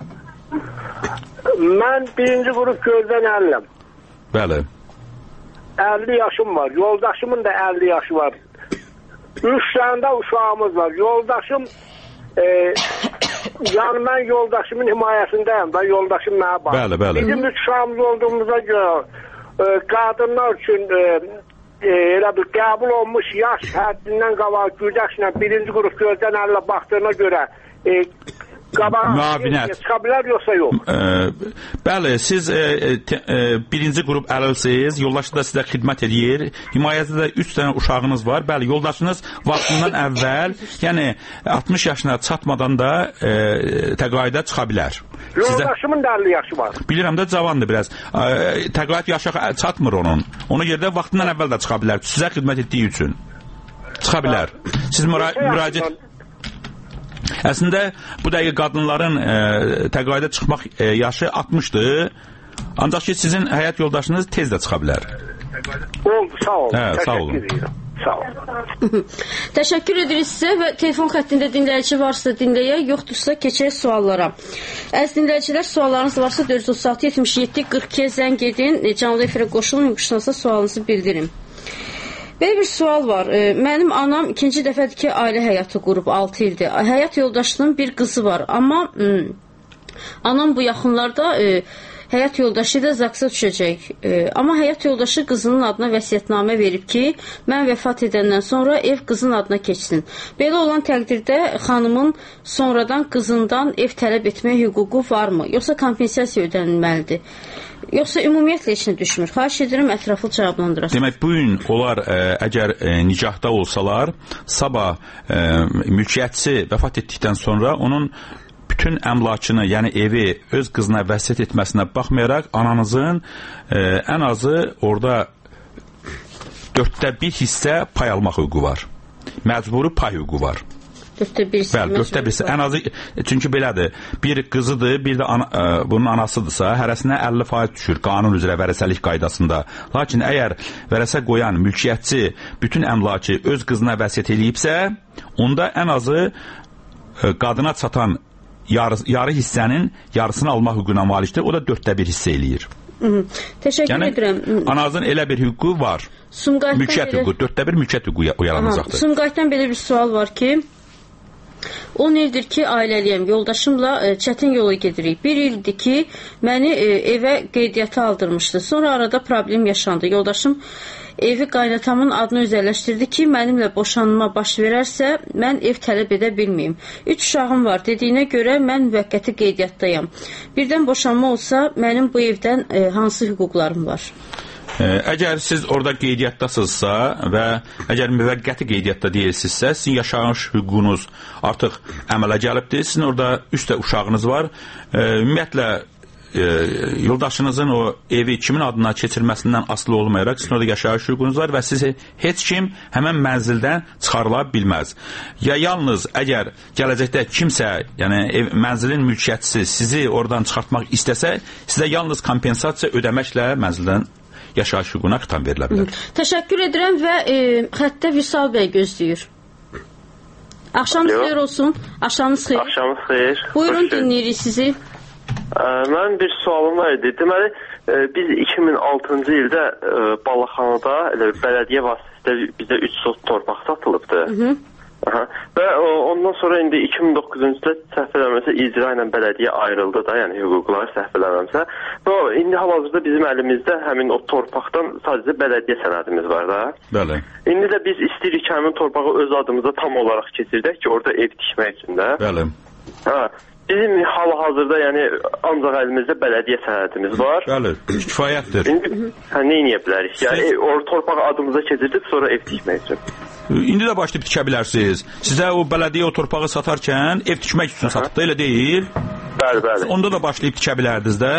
Mən birinci qrup gözdən əllim. Bəli. əlli yaşım var. Yoldaşımın da əlli yaşı var. Üç tane de uşağımız var. Yoldaşım e, yani ben yoldaşımın himayesindeyim da yoldaşım ne yapar? Bəli, bəli. Bizim üç uşağımız olduğumuza göre e, kadınlar için e, e, elə bir qəbul olmuş yaş həddindən qabaq gücəklə birinci qrup gözdən əllə baxdığına görə e, müavinət çıxa bilər yoxsa yox? E, bəli, siz e, te, e, birinci qrup əlilsiniz, yoldaşı da sizə xidmət edir, himayədə də üç dənə uşağınız var. Bəli, yoldaşınız vaxtından əvvəl, yəni altmış yaşına çatmadan da e, təqaüdə çıxa bilər. Yoldaşımın da əlli yaşı var. Bilirəm də cavandır biraz. E, təqaüd yaşı çatmır onun. Ona görə də vaxtından əvvəl də çıxa bilər. Sizə xidmət etdiyi üçün. Çıxa bilər. Siz müra müraciət... Əslində, bu dəqiqə qadınların e, təqaüdə çıxmaq e, yaşı altmışdır. Ancaq ki, sizin həyat yoldaşınız tez də çıxa bilər. Oldu, sağ olun. Hə, sağ olun. Sağ olun. Təşəkkür edirik sizə və telefon xəttində dinləyici varsa dinləyək, yoxdursa keçək suallara. Əziz dinləyicilər, suallarınız varsa dörd yüz otuz altı yetmiş yeddi qırx ikiyə zəng edin, canlı efirə qoşulun, yoxdursa sualınızı bildirin. Belə bir sual var. Mənim anam ikinci dəfədir ki, ailə həyatı qurub altı ildir. Həyat yoldaşının bir qızı var. Amma ım, anam bu yaxınlarda e, həyat yoldaşı ilə zaksa düşəcək. E, amma həyat yoldaşı qızının adına vəsiyyətnamə verib ki, mən vəfat edəndən sonra ev qızın adına keçsin. Belə olan təqdirdə xanımın sonradan qızından ev tələb etmək hüququ varmı? Yoxsa kompensasiya ödənilməlidir? Yoxsa ümumiyyətlə işinə düşmür. Xahiş edirəm, ətraflı cavablandırasın. Demək, bu gün onlar ə, əgər ə, nicahda olsalar, sabah ə, mülkiyyətçisi vəfat etdikdən sonra onun bütün əmlakını, yəni evi öz qızına vəsiyyət etməsinə baxmayaraq, ananızın e, ən azı orada dörddə bir hissə pay almaq hüququ var. Məcburi pay hüququ var. Dörddə bir hissə. Bəli, dörddə bir hissə. Ən azı, çünki belədir, bir qızıdır, bir də ana, ə, bunun anasıdırsa, hərəsinə əlli faiz düşür qanun üzrə vərəsəlik qaydasında. Lakin əgər vərəsə qoyan mülkiyyətçi bütün əmlakı öz qızına vəsiyyət eləyibsə, onda ən azı ə, qadına çatan yarı, yarı hissənin yarısını almaq hüququna malikdir. O da dörddə bir hissə eləyir. Hı -hı. Təşəkkür yəni, edirəm. Anazın elə bir hüququ var. Mülkiyyət hüququ, dörddə bir mülkiyyət hüququ yaranacaqdır. Sumqayıtdan belə bir sual var ki, on ildir ki, ailəliyəm, yoldaşımla e, çətin yola gedirik. Bir ildir ki, məni e, evə qeydiyyata aldırmışdı. Sonra arada problem yaşandı. Yoldaşım evi qaynatamın adını üzərləşdirdi ki, mənimlə boşanma baş verərsə, mən ev tələb edə bilməyim. Üç uşağım var. Dediyinə görə mən müvəqqəti qeydiyyatdayam. Birdən boşanma olsa, mənim bu evdən e, hansı hüquqlarım var? Əgər siz orada qeydiyyatdasınızsa və əgər müvəqqəti qeydiyyatda deyilsinizsə, sizin yaşayış hüququnuz artıq əmələ gəlibdir, sizin orada üstə uşağınız var. E, ümumiyyətlə, e, yoldaşınızın o evi kimin adına keçirməsindən asılı olmayaraq sizin orada yaşayış hüququnuz var və siz heç kim həmən mənzildən çıxarıla bilməz. Ya yalnız əgər gələcəkdə kimsə, yəni ev, mənzilin mülkiyyətçisi sizi oradan çıxartmaq istəsə, sizə yalnız kompensasiya ödəməklə mənzildən yaşayış hüququna xitam verilə bilər. Təşəkkür edirəm və e, xəttə Vüsal bəy gözləyir. Axşamınız xeyir olsun. Axşamınız xeyir. Axşamınız xeyir. Buyurun, dinləyirik sizi. Mənim bir sualım var idi. Deməli, biz iki min altıncı ildə Balaxanada elə bələdiyyə vasitəsilə bizə üç sot torpaq satılıbdı. Hı -hı. Aha. Və ondan sonra indi iki min doqquzuncu ildə səhv eləmirəmsə icra ilə bələdiyyə ayrıldı da, yəni hüquqlar səhv eləmirəmsə. Və indi hal-hazırda bizim əlimizdə həmin o torpaqdan sadəcə bələdiyyə sənədimiz var da. Bəli. İndi də biz istəyirik ki, həmin torpağı öz adımıza tam olaraq keçirdək ki, orada ev tikmək üçün də. Bəli. Ha. Bizim hal-hazırda yəni ancaq əlimizdə bələdiyyə sənədimiz var. Bəli, kifayətdir. İndi hə, nə edə bilərik? Yəni Siz... o torpağı adımıza keçirdib sonra ev tikmək üçün. İndi də başlayıb tikə bilərsiniz. Sizə o bələdiyyə o torpağı satarkən ev tikmək üçün satıb da, elə deyil? Bəli, bəli. Onda da başlayıb tikə bilərdiniz də?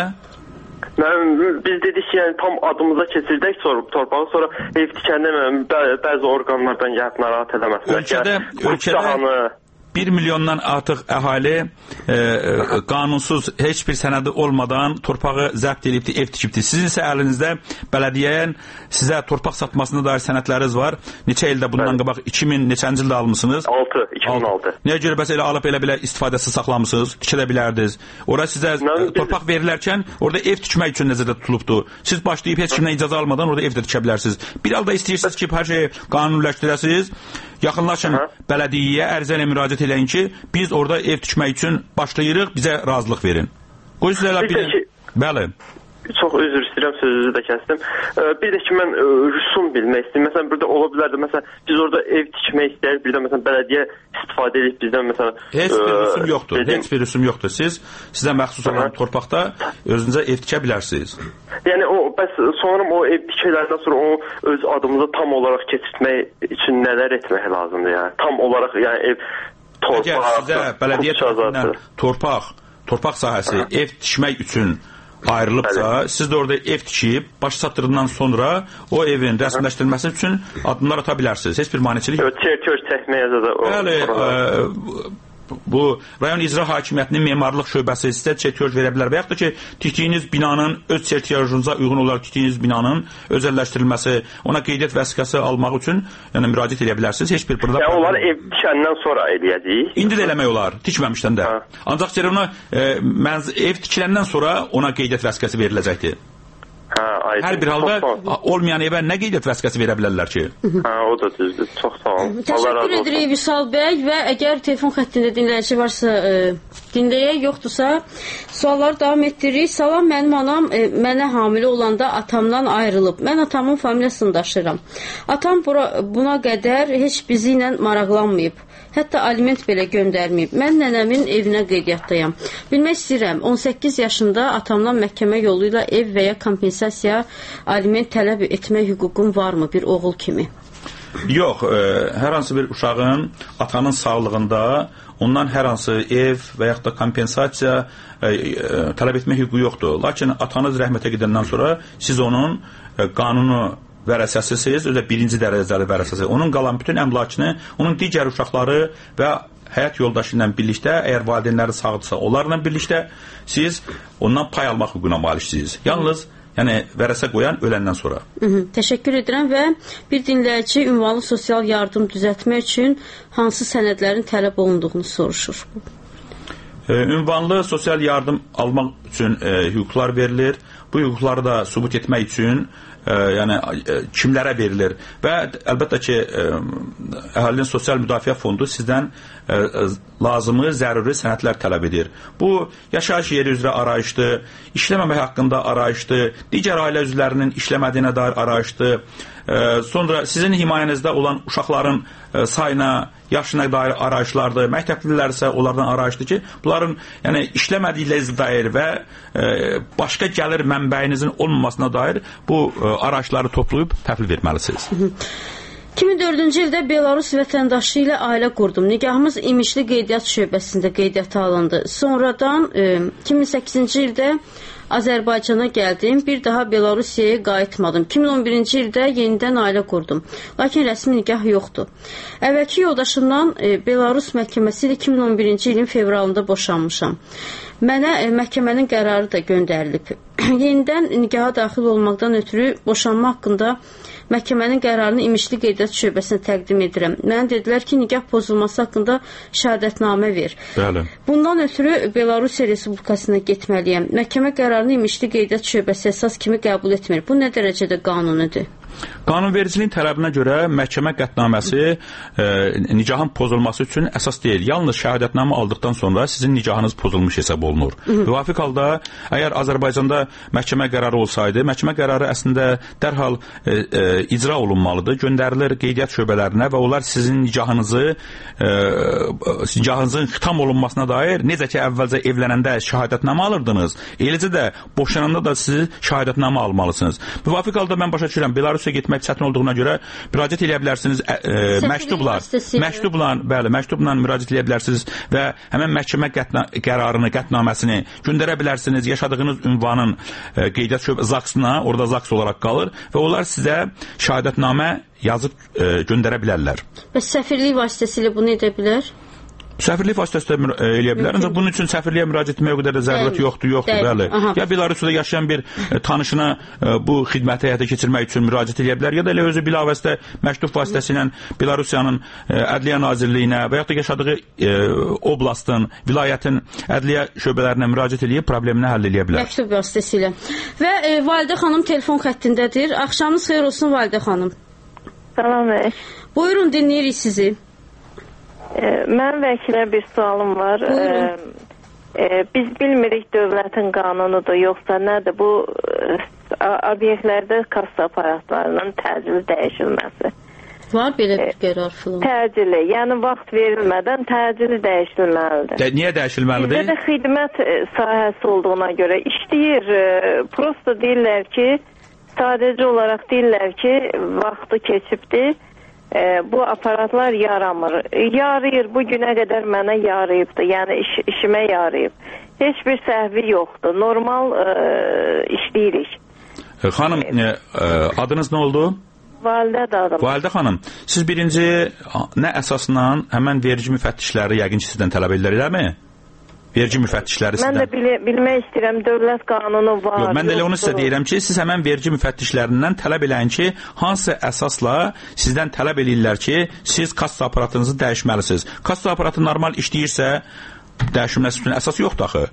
Mən, biz dedik ki, yəni tam adımıza keçirdək sonra torpağı, sonra ev tikəndə bəzi orqanlardan gəlib narahat eləməsinlər. Ölkədə, ölkədə bir milyondan artıq əhali e, e, qanunsuz heç bir sənədi olmadan torpağı zəbt edibdir, ev tikibdir. Sizin isə əlinizdə bələdiyyənin sizə torpaq satmasına dair sənədləriniz var. Neçə ildə bundan Bəli. qabaq iki min neçənci ildə almışsınız? altı, iki min altı. Nəyə görə bəs elə alıb elə belə istifadəsi saxlamısınız, tikə də bilərdiniz. Ora sizə Mən torpaq biz... verilərkən orada ev tikmək üçün nəzərdə tutulubdur. Siz başlayıb heç kimdən icazə almadan orada ev də tikə bilərsiniz. Bir halda istəyirsiniz ki, hər şeyi qanuniləşdirəsiniz. Yaxınlaşın bələdiyyəyə ərizə ilə müraciət eləyin ki, biz orada ev tikmək üçün başlayırıq, bizə razılıq verin. Qoy sizə elə bilin. Ki... Bəli. Çox üzr istəyirəm, sözünüzü də kəsdim. Bir də ki, mən rüsum bilmək istəyirəm. Məsələn, burada ola bilərdi. Məsələn, biz orada ev tikmək istəyirik. Bir də məsələn, bələdiyyə istifadə edib bizdən məsələn... Heç bir rüsum yoxdur. Dedim. Heç bir rüsum yoxdur. Siz, sizə məxsus olan torpaqda özünüzə ev tikə bilərsiniz. Yəni, o, bəs sonra o ev tikələrdən sonra onu öz adımıza tam olaraq keçirtmək üçün nələr etmək lazımdır? Yəni, tam olaraq, yəni ev... Torpaq, Əgər sizə bələdiyyə tərəfindən torpaq, torpaq sahəsi Aha. ev tikmək üçün ayrılıbsa, Bəli. siz də orada ev tikib, baş çatdırdıqdan sonra o evin rəsmiləşdirilməsi üçün addımlar ata bilərsiniz. Heç bir maneçilik yox. Çerkör çəkməyə də o. Bəli, bu rayon icra hakimiyyətinin memarlıq şöbəsi sizə çerkör verə bilər və yaxud da ki, tikdiyiniz binanın öz çerkyorunuza uyğun olaraq tikdiyiniz binanın özəlləşdirilməsi, ona qeydiyyat vəsiqəsi almaq üçün yəni müraciət edə bilərsiniz. Heç bir burada yəni onları ev tikəndən sonra eləyəcəyik. İndi də eləmək olar, tikməmişdən də. Ha. Ancaq ki, ona e, mənz, ev tikiləndən sonra ona qeydiyyat vəsiqəsi veriləcəkdir. Hə, aydın. Hər bir halda olmayan evə nə qeydiyyat vəsiqəsi verə bilərlər ki? Hə, o da düzdür. Çox sağ olun. Təşəkkür edirik Vüsal bəy və əgər telefon xəttində dinləyici varsa, e, dinləyək, yoxdursa, sualları davam etdiririk. Salam, mənim anam e, mənə hamilə olanda atamdan ayrılıb. Mən atamın familiyasını daşıyıram. Atam bura, buna qədər heç bizi ilə maraqlanmayıb. Hətta aliment belə göndərməyib. Mən nənəmin evinə qeydiyyatdayam. Bilmək istəyirəm, on səkkiz yaşında atamdan məhkəmə yolu ilə ev və ya kompensasiya aliment tələb etmək hüququm varmı bir oğul kimi? Yox, e, hər hansı bir uşağın atanın sağlığında ondan hər hansı ev və yaxud da kompensasiya e, e, tələb etmək hüququ yoxdur. Lakin atanız rəhmətə gedəndən sonra siz onun e, qanunu vərəsəsisiz, özə birinci dərəcəli vərəsəsi. Onun qalan bütün əmlakını, onun digər uşaqları və həyat yoldaşı ilə birlikdə, əgər valideynləri sağdırsa, onlarla birlikdə siz ondan pay almaq hüququna maliksiniz. Yalnız yəni vərəsə qoyan öləndən sonra. Hı -hı, təşəkkür edirəm və bir dinləyici ünvanlı sosial yardım düzəltmək üçün hansı sənədlərin tələb olunduğunu soruşur. E, ünvanlı sosial yardım almaq üçün e, hüquqlar verilir. Bu hüquqları da sübut etmək üçün e, yəni e, kimlərə verilir və əlbəttə ki e, əhalinin sosial müdafiə fondu sizdən e, lazımı, zəruri sənədlər tələb edir. Bu yaşayış yeri üzrə arayışdır, işləməmək haqqında arayışdır, digər ailə üzvlərinin işləmədiyinə dair arayışdır. E, sonra sizin himayənizdə olan uşaqların e, sayına, yaşına dair arayışlardır. Məktəblilərsə onlardan arayışdır ki, bunların yəni işləmədiklərinizə dair və e, başqa gəlir mənbəyinizin olmamasına dair bu e, arayışları toplayıb təhvil verməlisiniz. iki min dördüncü ildə Belarus vətəndaşı ilə ailə qurdum. Nikahımız İmişli qeydiyyat şöbəsində qeydiyyata alındı. Sonradan e, iki min səkkizinci ildə Azərbaycana gəldim. Bir daha Belarusiyaya qayıtmadım. iki min on birinci ildə yenidən ailə qurdum. Lakin rəsmi nikah yoxdur. Əvvəlki yoldaşımdan e, Belarus məhkəməsi ilə iki min on birinci ilin fevralında boşanmışam. Mənə e, məhkəmənin qərarı da göndərilib. Yenidən nikaha daxil olmaqdan ötürü boşanma haqqında məhkəmənin qərarını İmişli qeydiyyat şöbəsinə təqdim edirəm. Mənə dedilər ki, nikah pozulması haqqında şəhadətnamə ver. Bəli. Bundan ötürü Belarusiya Respublikasına getməliyəm. Məhkəmə qərarını İmişli qeydiyyat şöbəsi əsas kimi qəbul etmir. Bu nə dərəcədə qanunidir? Qanunvericiliyin tələbinə görə məhkəmə qətnaməsi e, nicahın pozulması üçün əsas deyil. Yalnız şəhadətnamə aldıqdan sonra sizin nicahınız pozulmuş hesab olunur. Müvafiq halda, əgər Azərbaycanda məhkəmə qərarı olsaydı, məhkəmə qərarı əslində dərhal e, e, icra olunmalıdır, göndərilir qeydiyyat şöbələrinə və onlar sizin nicahınızı e, nicahınızın xitam olunmasına dair, necə ki əvvəlcə evlənəndə şəhadətnamə alırdınız, eləcə də boşananda da siz şəhadətnamə almalısınız. Müvafiq halda mən başa düşürəm, Belarusiyaya getmək çətin olduğuna görə müraciət edə bilərsiniz, ə, ə, məktublar, məktubla, bəli, məktubla müraciət edə bilərsiniz və həmin məhkəmə qətna, qərarını, qətnaməsini göndərə bilərsiniz yaşadığınız ünvanın ə, qeydiyyat şöbə zaksına, orada zaks olaraq qalır və onlar sizə şəhadətnamə yazıb ə, göndərə bilərlər. Bəs səfirlik vasitəsilə bunu edə bilər? Səfirlik vasitəsilə eləyə bilər. Ancaq bunun üçün səfirliyə müraciət etməyə o qədər də zərurət yoxdur, yoxdur, bəli. Ya Belarusda yaşayan bir e, tanışına e, bu xidməti həyata keçirmək üçün müraciət edə bilər, ya da elə özü bilavasitə məktub vasitəsilə Belarusiyanın e, Ədliyyə Nazirliyinə və yaxud da yaşadığı e, oblastın, vilayətin ədliyyə şöbələrinə müraciət edib problemini həll edə bilər. Məktub vasitəsilə. Və e, Validə xanım telefon xəttindədir. Axşamınız xeyir olsun Validə xanım. Salam. Buyurun, dinləyirik sizi. Mən vəkilə bir sualım var. E, e, biz bilmirik dövlətin qanunudur, yoxsa nədir bu e, obyektlərdə kassa aparatlarının təcili dəyişilməsi. Var belə bir qərar filan. Təcili, yəni vaxt verilmədən təcili dəyişilməlidir. De, niyə dəyişilməlidir? Bizdə də xidmət sahəsi olduğuna görə işləyir. E, prosto deyirlər ki, sadəcə olaraq deyirlər ki, vaxtı keçibdir. E, bu aparatlar yaramır. Yarayır, bu günə qədər mənə yarayıbdır. Yəni iş, işimə yarayıb. Heç bir səhvi yoxdur. Normal e, işləyirik. E, xanım, e, adınız nə oldu? Validə adım. Validə xanım, siz birinci nə əsasla həmən verici müfəttişləri yəqin ki sizdən tələb edirlərmi? Vergi müfəttişləri sizdən. Mən də bil bilmək istəyirəm, dövlət qanunu var. Yox, mən də elə onu sizə deyirəm ki, siz həmən vergi müfəttişlərindən tələb eləyin ki, hansı əsasla sizdən tələb eləyirlər ki, siz kassa aparatınızı dəyişməlisiniz. Kassa aparatı normal işləyirsə, dəyişilməsi üçün əsas yoxdur axı.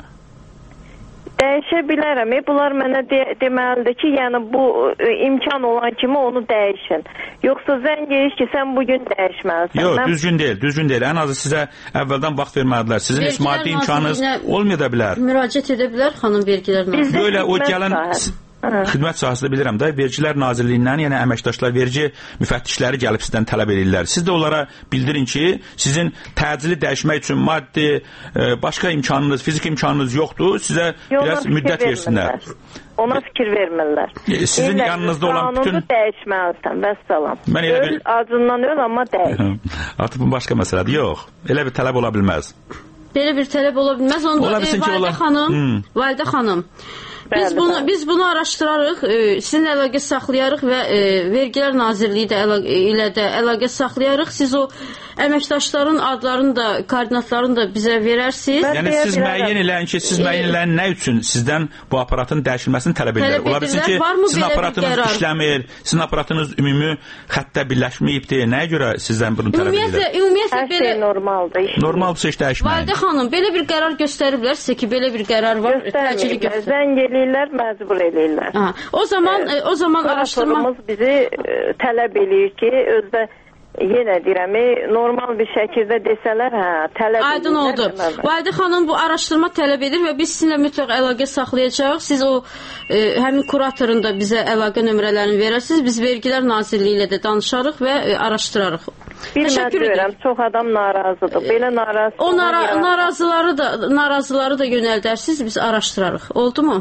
Dəyişə bilərəm. E, bunlar mənə de deməlidir ki, yəni bu e, imkan olan kimi onu dəyişin. Yoxsa zəng edir ki, sən bugün dəyişməlisən. Yox, mən... düzgün deyil, düzgün deyil. Ən azı sizə əvvəldən vaxt verməlilər. Sizin heç maddi imkanınız olmaya da bilər. Müraciət edə bilər xanım vergilər nazirliyinə. Böyle o gələn xidmət sahəsində bilirəm də, Vergilər Nazirliyindən, yəni əməkdaşlar, vergi müfəttişləri gəlib sizdən tələb edirlər. Siz də onlara bildirin ki, sizin təcili dəyişmək üçün maddi, başqa imkanınız, fiziki imkanınız yoxdur, sizə biraz müddət versinlər. Ona fikir vermirlər. Sizin yanınızda olan bütün... Qanunu dəyişməlisən, vəssalam. Öl, acından öl, amma dəyiş. Artıq bu başqa məsələdir, yox. Elə bir tələb ola bilməz. Belə bir tələb ola bilməz. Onda e, Validə ola... xanım, hmm. Validə xanım, biz bəli, bunu, bəli. biz bunu araşdırarıq, e, sizinlə əlaqə saxlayarıq və e, Vergilər Nazirliyi də əlaqə, ilə də əlaqə saxlayarıq. Siz o əməkdaşların adlarını da, koordinatlarını da bizə verərsiniz. Yəni siz müəyyən eləyin ki, siz müəyyən eləyin nə üçün sizdən bu aparatın dəyişilməsini tələb edirlər? Ola bilsin ki, sizin aparatınız işləmir, sizin aparatınız ümumi xəttə birləşməyibdir. Nəyə görə sizdən bunu tələb edirlər? Ümumiyyətlə, hər şey normaldır. Normaldırsa heç dəyişməyin. Validə xanım, belə bir qərar göstəriblər sizə ki, belə bir qərar var. Göstərməyiblər, zəng eləyirlər, məcbur eləyirlər. O zaman, e, o zaman araşdırma... bizi e, tələb eləyir ki, özdə yenə deyirəm, normal bir şəkildə desələr, hə, tələb Aydın oldu. Validə xanım bu araşdırma tələb edir və biz sizinlə mütləq əlaqə saxlayacağıq. Siz o e, həmin kuratorun da bizə əlaqə nömrələrini verərsiniz. Biz Vergilər Nazirliyi ilə də danışarıq və e, araşdırarıq. Təşəkkür edirəm. Çox adam narazıdır. Belə narazı. O nara narazıları da narazıları da yönəldərsiniz, biz araşdırarıq. Oldu mu?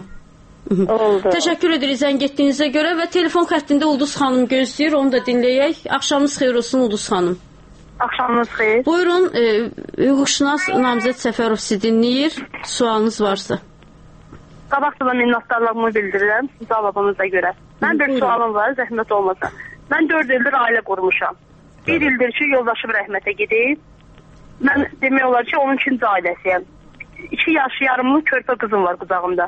Oldu. Təşəkkür edirik zəng etdiyinizə görə və telefon xəttində Ulduz xanım gözləyir, onu da dinləyək. Axşamınız xeyir olsun Ulduz xanım. Axşamınız xeyir. Buyurun, e, hüquqşünas Namzəd Səfərov sizi dinləyir. Sualınız varsa. Qabaqda da minnətdarlığımı bildirirəm cavabınıza görə. Mən bir sualım var, zəhmət olmasa. Mən dörd ildir ailə qurmuşam. Bir ildir ki, yoldaşım rəhmətə gedib. Mən demək olar ki, onun ikinci ailəsiyəm. İki yaş yarımlı körpə qızım var qucağımda.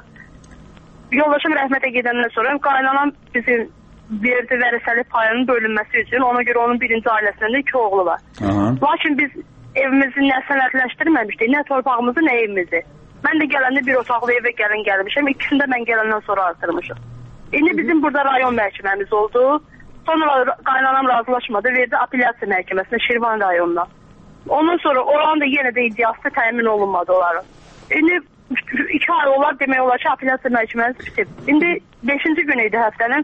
Yoldaşım rəhmətə gedəndən sonra qaynanam bizim verdi vərəsəli payının bölünməsi üçün, ona görə onun birinci ailəsində də iki oğlu var. Aha. Lakin biz evimizi nə sənədləşdirməmişdik, nə torpağımızı, nə evimizi. Mən də gələndə bir otaqlı evə gəlin gəlmişəm, ikisini də mən gələndən sonra artırmışım. İndi bizim burada rayon məhkəməmiz oldu. Sonra qaynanam razılaşmadı, verdi apellyasiya məhkəməsinə Şirvan rayonuna. Ondan sonra oranın da yenə də iddiası təmin olunmadı onların. İndi iki ay olar demək olar ki, apellyasiya məhkəməsi bitib. İndi beşinci gün idi həftənin.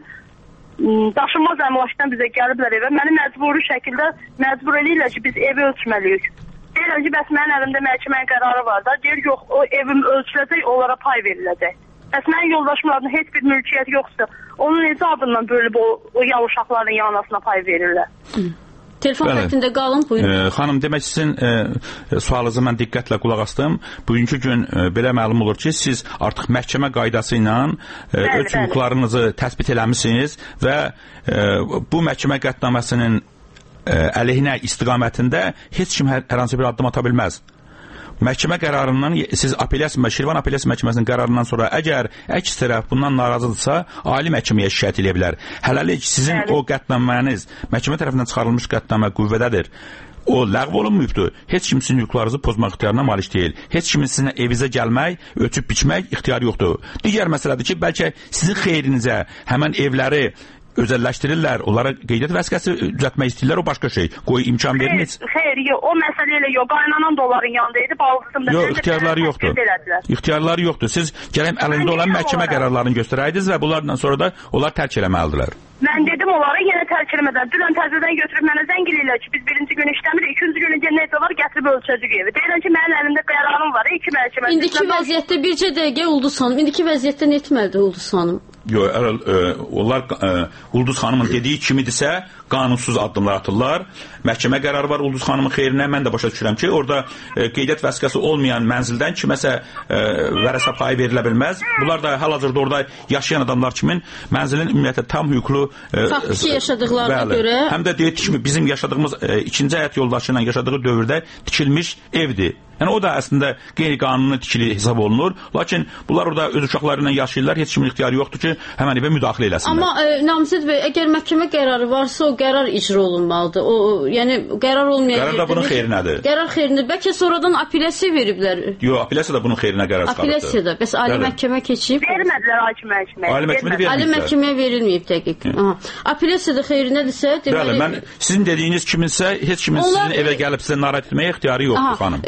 Daşınmaz əmlakdan bizə gəliblər evə. Məni məcburi şəkildə məcbur eləyirlər ki, biz evi ölçməliyik. Deyirəm ki, bəs mənim əlimdə məhkəmənin qərarı var da. Deyir, yox, o evim ölçüləcək, onlara pay veriləcək. Bəs mənim yoldaşımın adına heç bir mülkiyyət yoxsa, onun necə adından bölüb o, o yav uşaqların yanasına pay verirlər? Telefon xəttində qalın, buyurun. E, xanım, demək sizin e, sualınızı mən diqqətlə qulaq astım. Bugünkü gün e, belə məlum olur ki, siz artıq məhkəmə qaydası ilə e, öz hüquqlarınızı təsbit eləmişsiniz və e, bu məhkəmə qətnaməsinin e, əleyhinə istiqamətində heç kim hər, hər hansı bir addım ata bilməz. Məhkəmə qərarından, siz apellyasiya, Şirvan apellyasiya məhkəməsinin qərarından sonra əgər əks tərəf bundan narazıdırsa, ali məhkəməyə şikayət edə bilər. Hələlik sizin Həli. o qətnaməniz, məhkəmə tərəfindən çıxarılmış qətnamə qüvvədədir. O ləğv olunmuyubdur. Heç kim sizin hüquqlarınızı pozmaq ixtiyarına malik deyil. Heç kimin sizin evinizə gəlmək, ötüb biçmək ixtiyarı yoxdur. Digər məsələdir ki, bəlkə sizin xeyrinizə həmən evləri özəlləşdirirlər, onlara qeydiyyat vəsiqəsi düzəltmək istəyirlər, o başqa şey. Qoy imkan verin. Xeyr, yox, o məsələ ilə yox. Qaynanan da onların yanındaydı, balığısında. Yox, ixtiyarları yoxdur. İxtiyarları yoxdur. Siz gələm əlində olan məhkəmə qərarlarını göstərəydiniz və bunlardan sonra da onlar tərk eləməlidirlər. Mən dedim onlara yenə tərk eləmədən. Dünən təzədən götürüb mənə zəng eləyirlər ki, biz birinci gün işləmirik, ikinci gününcə necə var, gətirib ölçəcək evi. Deyirəm ki, mənim əlimdə qərarım var, iki məhkəmə. İndiki vəziyyətdə bircə dəqiqə Ulduz xanım, indiki vəziyyətdə nə etməlidir Ulduz xanım? Yox, e, onlar e, Ulduz xanımın dediyi kimidirsə qanunsuz addımlar atırlar. Məhkəmə qərarı var Ulduz xanımın xeyrinə. Mən də başa düşürəm ki, orada e, qeydiyyat vəsiqəsi olmayan mənzildən kiməsə e, vərəsə payı verilə bilməz. Bunlar da hal-hazırda orada yaşayan adamlar kimin mənzilin ümumiyyətlə tam hüquqlu e, faktiki yaşadıqlarına bəli, görə. Həm də deyək ki, bizim yaşadığımız e, ikinci həyat yoldaşı ilə yaşadığı dövrdə tikilmiş evdir. Yəni o da əslində qeyri-qanuni tikili hesab olunur. Lakin bunlar orada öz uşaqları ilə yaşayırlar. Heç kimin ixtiyarı yoxdur ki, həmən evə müdaxilə eləsinlər. Amma e, Namzəd bəy, əgər məhkəmə qərarı varsa, o qərar icra olunmalıdır. O, yəni qərar olmayan qərar da bunun xeyrinədir. Qərar xeyrinədir. Bəlkə sonradan apellyasiya veriblər. Yox, apellyasiya da bunun xeyrinə qərar çıxarıbdır. Apellyasiya da. Bəs ali məhkəmə keçib? Vermədilər ali məhkəməyə. Ali məhkəmədə vermədilər. Ali məhkəməyə verilməyib dəqiq. Aha. Apellyasiya da xeyrinədirsə, deməli. Bəli, mən sizin dediyiniz kiminsə heç kimin sizin evə gəlib sizə narahat etməyə ixtiyarı yoxdur, xanım. Mən hara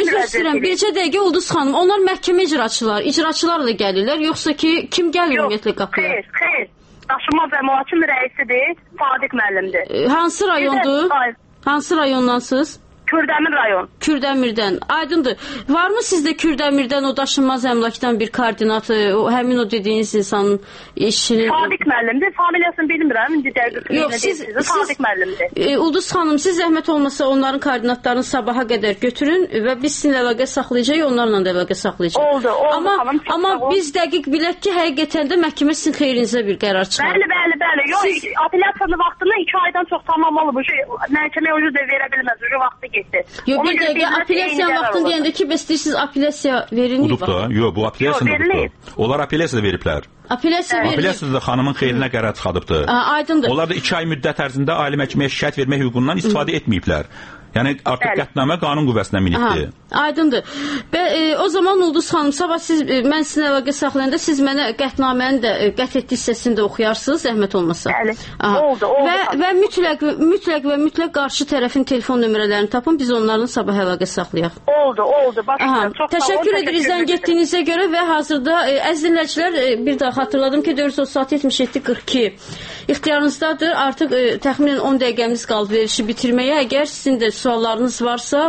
üzr istəyirəm, bircə dəqiqə Ulduz xanım, onlar məhkəmə icraçılar, icraçılarla gəlirlər, yoxsa ki, kim gəlir ümumiyyətlə qapıya? Xeyr, xeyr. Daşınmaz əmlakın rəisidir, Sadiq müəllimdir. Hansı rayondur? Hansı rayondansınız? Kürdəmir rayon. Kürdəmirdən. Aydındır. Varmı sizdə Kürdəmirdən o daşınmaz əmlakdan bir koordinatı, o, həmin o dediyiniz insanın işini... Sadiq müəllimdir. Familiyasını bilmirəm. İndi dəqiq Yox, siz, Sadiq müəllimdir. E, Ulduz xanım, siz zəhmət olmasa onların koordinatlarını sabaha qədər götürün və biz sizinlə əlaqə saxlayacağıq, onlarla da əlaqə saxlayacaq. Oldu, oldu. Amma, xanım, amma biz dəqiq bilək ki, həqiqətən də məhkəmə sizin xeyrinizə bir qərar çıxar. Bəli, bəli, bəli. Yox, siz... apellyasiyanın vaxtını iki aydan çox tamam olub. Məhkəməyə ucu da verə bilməz. Ucu vaxtı getdi. Yox, bir dəqiqə, apellyasiyanın vaxtını deyəndə ki, bəs deyirsiniz, apellyasiya verilməyib. Udub da, yox, bu apellyasiya udubdur. Onlar apellyasiya da veriblər. Apellyasiya verilib. Apellyasiya da xanımın xeyrinə qərar çıxadıbdır. Aydındır. Onlar da iki ay müddət ərzində ali məhkəməyə şikayət vermək hüququndan istifadə etməyiblər. Yəni artıq qətnamə qanun qüvvəsinə minibdir. Aydındır. Və e, o zaman Ulduz xanım, sabah siz e, mən sizin əlaqə saxlayanda siz mənə qətnamənin də e, qət etdiyi hissəsini də oxuyarsınız, zəhmət olmasa. Bəli. Oldu, oldu. Və, və mütləq mütləq və mütləq qarşı tərəfin telefon nömrələrini tapın, biz onların sabah əlaqə saxlayaq. Oldu, oldu. Başlayın. Çox təşəkkür edirik zəng etdiyinizə görə və hazırda e, əziz dinləyicilər, e, bir daha xatırladım ki, dörd yüz otuz altı yetmiş yeddi qırx iki ixtiyarınızdadır. Artıq e, təxminən on dəqiqəmiz qaldı verişi bitirməyə. Əgər sizin də suallarınız varsa,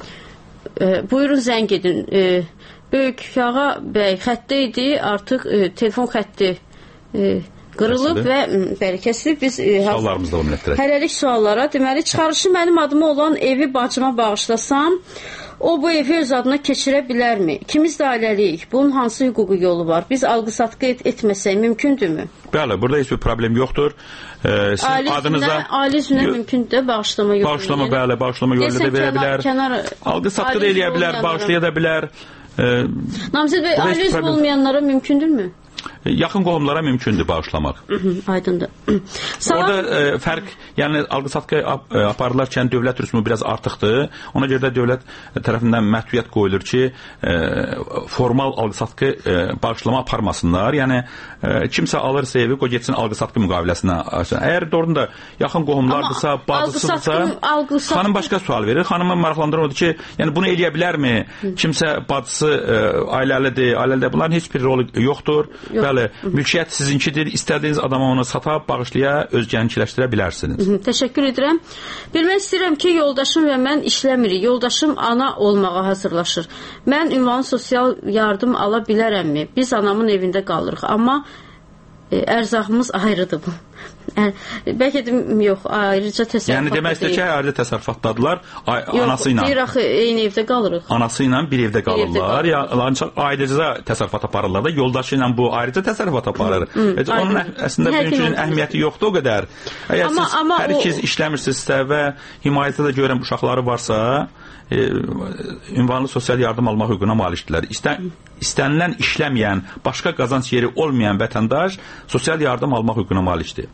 e, buyurun zəng edin. E, Böyük Yağa bəy xəttdə idi, artıq e, telefon xətti e, qırılıb və bəli kəsilib. Biz e, suallarımızla ümumiyyətlə. Hələlik suallara, deməli, çıxarışı mənim adıma olan evi bacıma bağışlasam, o bu evi öz adına keçirə bilərmi? İkimiz də ailəliyik. Bunun hansı hüquqi yolu var? Biz alqı-satqı et etməsək mümkündürmü? Bəli, burada heç bir problem yoxdur. Ee, sizin aile adınıza aile üzrə mümkündür də bağışlama yolu. Bağışlama, bəli, bağışlama yolu da verə bilər. Alqı-satqı da eləyə bilər, bağışlaya da bilər. Ee, Namizəd bəy, aile üzrə olmayanlara mümkündürmü? Yaxın qohumlara mümkündür bağışlamaq. Aydındır. Orada e, fərq, yəni alqı-satqı ap aparılarkən dövlət rüsumu biraz artıqdır. Ona görə də dövlət tərəfindən məhdudiyyət qoyulur ki, e, formal alqı-satqı e, bağışlama aparmasınlar. Yəni e, kimsə alırsa evi, qoy getsin alqı-satqı müqaviləsinə. Əgər doğrudan da yaxın qohumlardırsa, bacısıdırsa, xanım başqa sual verir. Xanımın maraqlandıran odur ki, yəni bunu eləyə bilərmi? Kimsə bacısı e, ailəlidir, ailəlidir. Bunların heç bir rolu yoxdur. Bəli, mülkiyyət sizinkidir. İstədiyiniz adama onu sata, bağışlaya, özgənikiləşdirə bilərsiniz. Hı -hı, təşəkkür edirəm. Bilmək istəyirəm ki, yoldaşım və mən işləmirik. Yoldaşım ana olmağa hazırlaşır. Mən ünvanlı sosial yardım ala bilərəmmi? Biz anamın evində qalırıq. Amma e, ərzaqımız ayrıdır bu. Yəni, bəlkə də yox, ayrıca təsərrüfatda yəni, demək istəyir ki, ayrıca təsərrüfatdadırlar, anası ilə. Yox, deyir axı, eyni evdə qalırıq. Anası ilə bir evdə qalırlar, ya, ancaq ayrıca təsərrüfat aparırlar da, yoldaşı ilə bu ayrıca təsərrüfat aparır. Hı, Heç, onun əslində mümkün əhəmiyyəti yoxdur o qədər. Əgər amma, siz amma hər ikiz o... işləmirsinizsə və himayədə də görən uşaqları varsa, e, ünvanlı sosial yardım almaq hüququna malikdirlər. İstə, istənilən işləməyən, başqa qazanc yeri olmayan vətəndaş sosial yardım almaq hüququna malikdir.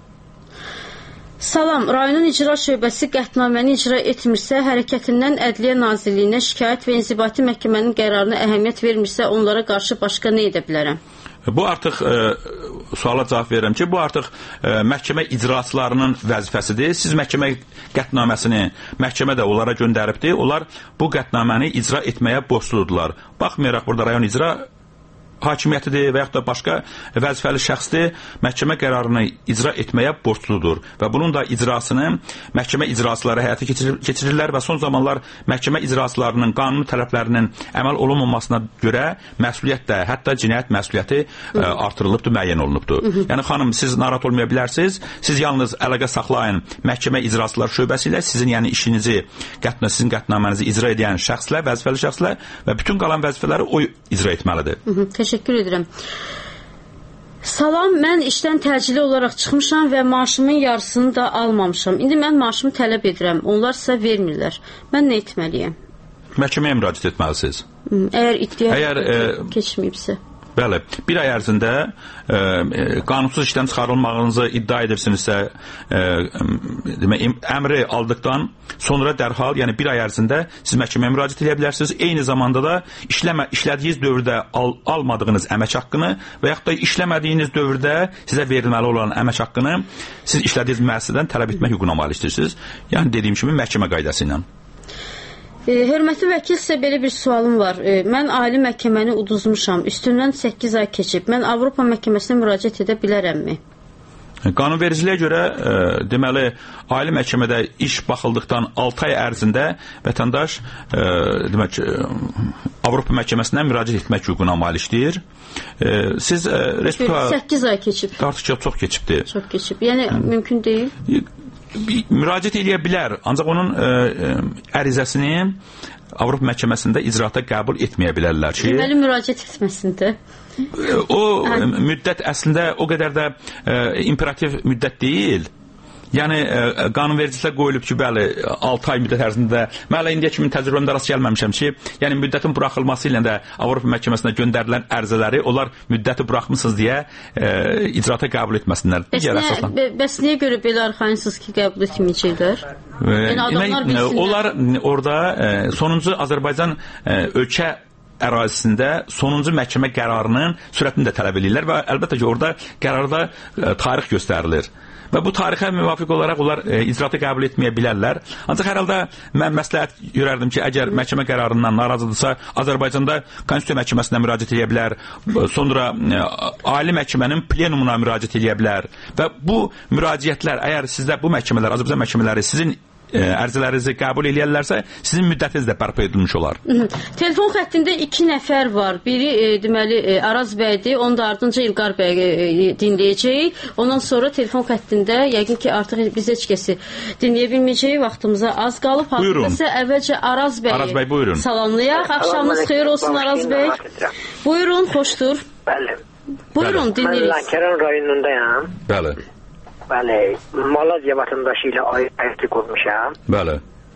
Salam, rayonun icra şöbəsi qətnaməni icra etmirsə, hərəkətindən Ədliyyə Nazirliyinə şikayət və inzibati məhkəmənin qərarına əhəmiyyət vermirsə, onlara qarşı başqa nə edə bilərəm? Bu artıq e, suala cavab verirəm ki, bu artıq e, məhkəmə icraçılarının vəzifəsidir. Siz məhkəmə qətnaməsini, məhkəmə də onlara göndəribdir. Onlar bu qətnaməni icra etməyə borcludurlar. Baxmayaraq burada rayon icra hakimiyyətidir və yaxud da başqa vəzifəli şəxsdir, məhkəmə qərarını icra etməyə borcludur və bunun da icrasını məhkəmə icraçıları həyata keçirir, keçirirlər və son zamanlar məhkəmə icraçılarının qanuni tələblərinin əməl olunmamasına görə məsuliyyət də, hətta cinayət məsuliyyəti ə, artırılıbdır, müəyyən olunubdur. Hı -hı. Yəni xanım, siz narahat olmaya bilərsiniz, siz yalnız əlaqə saxlayın məhkəmə icraçılar şöbəsi ilə sizin yəni işinizi, qətnə, sizin qətnamənizi icra edən şəxslər, vəzifəli şəxslər və bütün qalan vəzifələri o icra etməlidir. Hı -hı. Təşəkkür edirəm. Salam, mən işdən təcili olaraq çıxmışam və maaşımın yarısını da almamışam. İndi mən maaşımı tələb edirəm. Onlar isə vermirlər. Mən nə etməliyəm? Məhkəməyə müraciət etməlisiniz. Əgər iddia Əgər, e, keçməyibsə. Bəli, bir ay ərzində e, qanunsuz işdən çıxarılmağınızı iddia edirsinizsə, e, demək, əmri aldıqdan sonra dərhal, yəni bir ay ərzində siz məhkəməyə müraciət edə bilərsiniz. Eyni zamanda da işləmə, işlədiyiniz dövrdə al, almadığınız əmək haqqını və yaxud da işləmədiyiniz dövrdə sizə verilməli olan əmək haqqını siz işlədiyiniz müəssisədən tələb etmək hüququna maliksiniz. Yəni dediyim kimi məhkəmə qaydası ilə. E, hörmətli vəkil, sizə belə bir sualım var. E, mən ali məhkəməni uduzmuşam. Üstündən səkkiz ay keçib. Mən Avropa məhkəməsinə müraciət edə bilərəmmi? Qanunvericiliyə görə e, deməli, ali məhkəmədə iş baxıldıqdan altı ay ərzində vətəndaş e, demək, e, Avropa məhkəməsinə müraciət etmək hüququna malikdir. E, siz e, Respublika... səkkiz ay keçib. Artıq çox keçibdir. Çox keçib. Yəni Hı. mümkün deyil. Müraciət edə bilər, ancaq onun ə, ə, ərizəsini Avropa məhkəməsində icraata qəbul etməyə bilərlər ki... Deməli, müraciət etməsində. O ə, müddət əslində o qədər də ə, imperativ müddət deyil. Yəni, ə, qanunvericiliklə qoyulub ki, bəli, altı ay müddət ərzində, mən hələ indiyə kimi təcrübəmdə rast gəlməmişəm ki, yəni müddətin buraxılması ilə də Avropa məhkəməsinə göndərilən ərizələri, onlar müddəti buraxmısınız deyə ə, icraata qəbul etməsinlər. Bəs, nə, bə, bəs niyə görə belə arxayınsınız ki, qəbul etməyəcəklər? Yəni, adamlar bilsinlər. Onlar orada ə, sonuncu Azərbaycan ə, ölkə ərazisində sonuncu məhkəmə qərarının sürətini də tələb edirlər və əlbəttə ki, orada qərarda ə, tarix göstərilir. Və bu tarixə müvafiq olaraq onlar e, icraata qəbul etməyə bilərlər. Ancaq hər halda mən məsləhət görərdim ki, əgər məhkəmə qərarından narazıdırsa, Azərbaycanda Konstitusiya məhkəməsinə müraciət edə bilər, sonra e, ali məhkəmənin plenumuna müraciət edə bilər və bu müraciətlər, əgər sizdə bu məhkəmələr, Azərbaycan məhkəmələri sizin ərizələrinizi qəbul eləyərlərsə, sizin müddətiniz də bərpa edilmiş olar. Hı -hı. Telefon xəttində iki nəfər var. Biri e, deməli e, Araz bəydir, onun da ardınca İlqar bəy e, dinləyəcəyik. Ondan sonra telefon xəttində yəqin ki, artıq biz heç kəsi dinləyə bilməyəcəyik. Vaxtımıza az qalıb. Buyurun. Əvvəlcə Araz bəyi Araz bəy, buyurun. Salamlayaq. Axşamınız xeyir olsun Araz bəy. Buyurun, xoşdur. Bəli. Buyurun, dinləyirik. Mən Lənkəran rayonundayam. Bəli. Bəli, Malayziya vətəndaşı ilə əyətlik olmuşam. Bəli.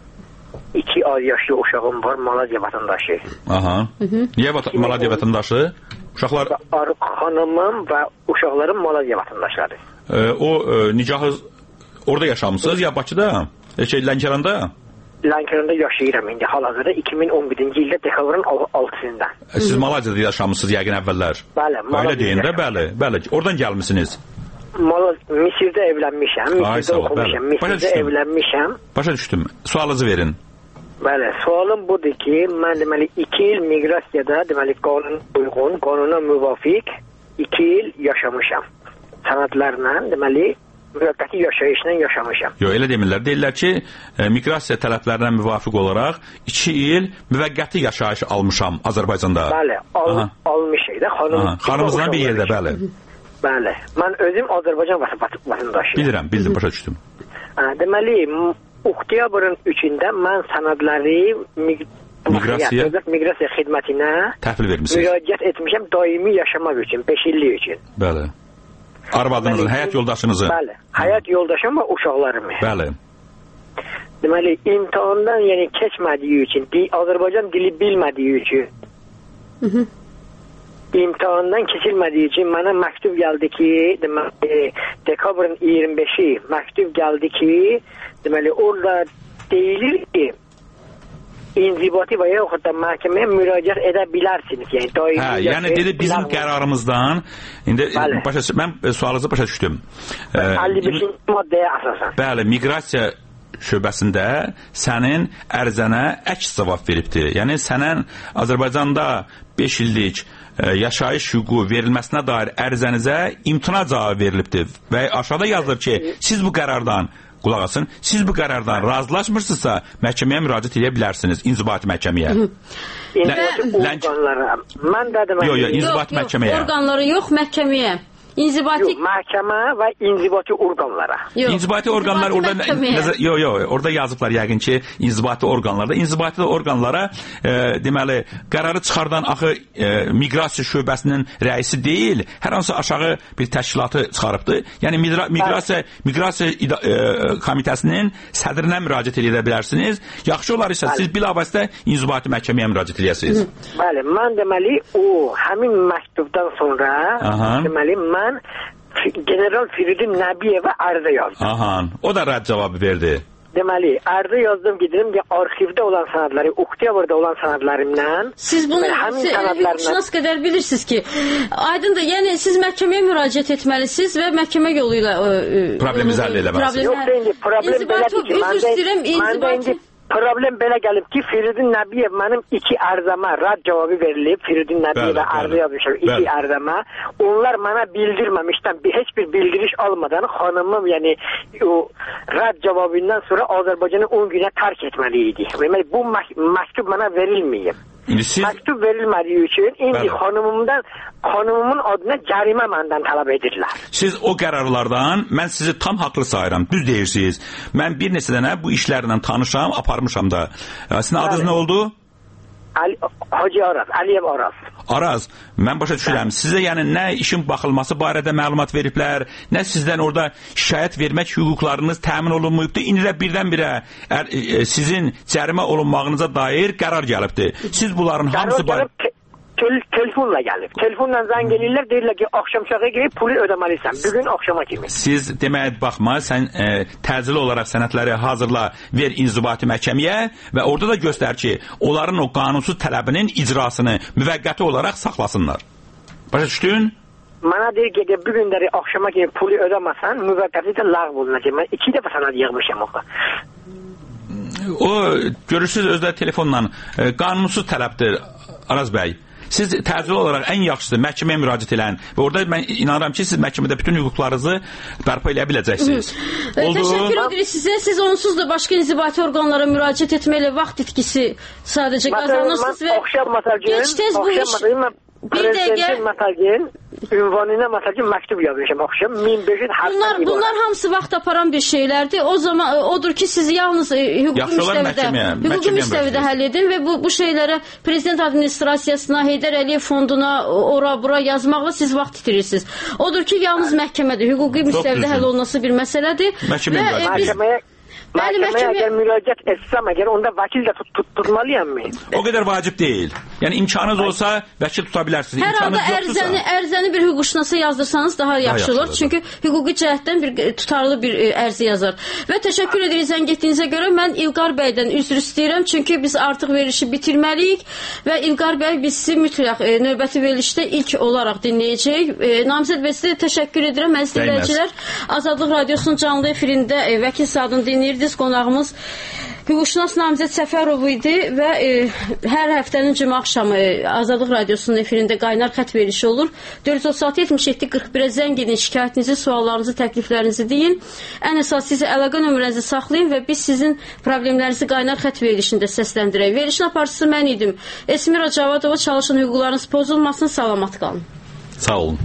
İki ay yaşlı uşağım var, Malayziya vətəndaşı. Aha. Hı -hı. Niyə vat Malayziya vətəndaşı? Uşaqlar... Xanımım və uşaqlarım Malayziya vətəndaşları. E, o e, nicahı orada yaşamısınız ya Bakıda? E, şey, Lənkəranda? Lənkəranda yaşayıram indi hal-hazırda iki min on birinci ildə dekabrın altısında. E, siz Malayziyada yaşamısınız yəqin əvvəllər. Bəli, Malayziyada. Öyle deyin də, bəli, bəli. Oradan gəlmisiniz. Malaz Misirdə evlənmişəm, Misirdə oxumuşam, Misirdə evlənmişəm. Başa düşdüm. Sualınızı verin. Bəli, sualım budur ki, mən deməli iki il miqrasiyada, deməli qanuna uyğun, qanuna müvafiq iki il yaşamışam. Sənədlərlə, deməli müvəqqəti yaşayışla yaşamışam. Yox, elə demirlər. Deyirlər ki, e, miqrasiya tələblərinə müvafiq olaraq iki il müvəqqəti yaşayış almışam Azərbaycanda. Bəli, al, almışıq da. Xanım, xanımızla bir yerdə, bəli. Bəli, mən özüm Azərbaycan vətəndaşıyam. Bilirəm, bildim, başa düşdüm. Deməli, oktyabrın üçündə mən sənədləri miqrasiya miqrasiya xidmətinə təhvil vermisiniz. Müraciət etmişəm daimi yaşamaq üçün, beş illik üçün. Bəli. Arvadınızın, həyat yoldaşınızın. Bəli, həyat yoldaşım və uşaqlarım. Bəli. Deməli, imtahandan yəni keçmədiyi üçün, Azərbaycan dili bilmədiyi üçün. Hı -hı. İmtahandan keçilmədiyi üçün mənə məktub gəldi ki, deməli, dekabrın iyirmi beşi məktub gəldi ki, deməli, orada deyilir ki, inzibati və yaxud da məhkəməyə müraciət edə bilərsiniz. Yəni, hə, yəni dedi bizim qərarımızdan, indi başa, mən sualınızı başa düşdüm. əlli beşinci maddəyə əsasən. Bəli, miqrasiya şöbəsində sənin ərizənə əks cavab veribdir. Yəni, sənin Azərbaycanda beş illik yaşayış hüququ verilməsinə dair ərizənizə imtina cavabı verilibdir. Və aşağıda yazılır ki, siz bu qərardan, qulaq asın, siz bu qərardan razılaşmırsınızsa məhkəməyə müraciət edə bilərsiniz, inzibati məhkəməyə. İnzibati orqanlara. Mən də demək. Yox, yox, inzibati məhkəməyə. Orqanları yox, məhkəməyə. İnzibati... Yox, məhkəmə və inzibati orqanlara. Yox, inzibati orqanlar orada yox, yox, orada yazıblar yəqin ki, inzibati orqanlarda. İnzibati orqanlara e, deməli, qərarı çıxardan axı e, miqrasiya şöbəsinin rəisi deyil, hər hansı aşağı bir təşkilatı çıxarıbdır. Yəni miqrasiya miqrasiya e, komitəsinin sədrinə müraciət edə bilərsiniz. Yaxşı olar isə siz bilavasitə inzibati məhkəməyə müraciət edəsiniz. Bəli, mən deməli o həmin məktubdan sonra Aha. deməli mən General Firidun Nəbiyevə ərizə yazdım. Aha, o da rədd cavabı verdi. Deməli, ərizə yazdım ki, dedim ki, arxivdə olan sənədləri, oktyabrda olan sənədlərimdən... Siz bunu hüquqşünas qədər bilirsiniz ki, aydındır, yəni siz məhkəməyə müraciət etməlisiniz və məhkəmə yolu ilə... Problemi zəllə eləməlisiniz. Yox, indi, problem belədir ki, məndə indi problem belə gəlib ki, Firidun Nəbiyev mənim iki ərzəmə rədd cavabı verilib. Firidun Nəbiyevə arzu yazmışam iki ərzəmə. Onlar mənə bildirməmişdən, heç bir bildiriş almadan xanımım, yəni o rədd cavabından sonra Azərbaycanı on günə tərk etməli idi. Demək, bu məktub mənə verilməyib. Siz... Məktub verilmədiyi üçün indi xanımımdan, xanımımın adına cərimə məndən tələb edirlər. Siz o qərarlardan, mən sizi tam haqlı sayıram, düz deyirsiniz. Mən bir neçə dənə bu işlərlə tanışam, aparmışam da. Sizin adınız nə oldu? Ali, Hacı Araz, Əliyev Araz. Araz, mən başa düşürəm. Sizə yəni nə işin baxılması barədə məlumat veriblər, nə sizdən orada şikayət vermək hüquqlarınız təmin olunmayıbdır. İndi də birdən-birə er, e, sizin cərimə olunmağınıza dair qərar gəlibdir. Siz bunların hamısı var. Tel telefonla gəlib. Telefonla zəng eləyirlər, deyirlər ki, axşam şağa gəlib pulu ödəməlisən. Bugün axşama kimi. Siz deməyə baxma, sən e, təcili olaraq sənədləri hazırla, ver inzibati məhkəməyə və orada da göstər ki, onların o qanunsuz tələbinin icrasını müvəqqəti olaraq saxlasınlar. Başa düşdün? Mənə deyir ki, bugünləri axşama kimi pulu ödəməsən, müvəqqəti də ləğv olunacaq. Mən iki dəfə sənə yığmışam o. O görürsüz özdə telefonla e, qanunsuz tələbdir Araz bəy. Siz təcili olaraq ən yaxşısı məhkəməyə müraciət edin və orada mən inanıram ki, siz məhkəmədə bütün hüquqlarınızı bərpa edə biləcəksiniz. Oldu. Təşəkkür edirik sizə. Siz onsuz da başqa inzibati orqanlara müraciət etməklə vaxt itkisi sadəcə qazanırsınız və gec tez bu iş... Bir dəqiqə... Ünvanına məsələn məktub yazmışam axşam min beş yüz Bunlar bunlar hamısı vaxt aparan bir şeylərdir. O zaman odur ki, siz yalnız e, hüquqi müstəvidə hüquqi müstəvidə həll edin və bu bu şeylərə prezident administrasiyasına, Heydər Əliyev fonduna, ora bura yazmaqla siz vaxt itirirsiniz. Odur ki, yalnız məhkəmədə hüquqi müstəvidə həll olunması bir məsələdir. Məhkəməyə Bəli, məhkəməyə əgər müraciət etsəm, əgər onda vəkil də tut, tut, tutmalıyam mı? O qədər vacib deyil. Yəni imkanınız olsa vəkil tuta bilərsiniz. Hər halda ərzəni, ərzəni bir hüquqşünasa yazdırsanız daha yaxşı olur. Çünki hüquqi cəhətdən bir tutarlı bir ərizə yazar. Və təşəkkür edirik zəng etdiyinizə görə. Mən İlqar bəydən üzr istəyirəm. Çünki biz artıq verilişi bitirməliyik və İlqar bəy biz sizi mütləq e, növbəti verilişdə ilk olaraq dinləyəcəyik. E, Namizəd bəy sizə təşəkkür edirəm. Əziz dinləyicilər, Azadlıq Radiosunun canlı efirində e, vəkil Sadın dinləyirdik. Qonağımız hüquqşünas Namizəd Səfərov idi və e, hər həftənin cümə axşamı e, Azadlıq Radiosunun efirində qaynar xət verilişi olur. dörd yüz otuz altı yetmiş yeddi qırx birə zəng edin, şikayətinizi, suallarınızı, təkliflərinizi deyin. Ən əsas sizə əlaqə nömrənizi saxlayın və biz sizin problemlərinizi qaynar xət verilişində səsləndirək. Verilişin aparıcısı mən idim. Esmira Cavadova, çalışın hüquqlarınız pozulmasın, salamat qalın. Sağ olun.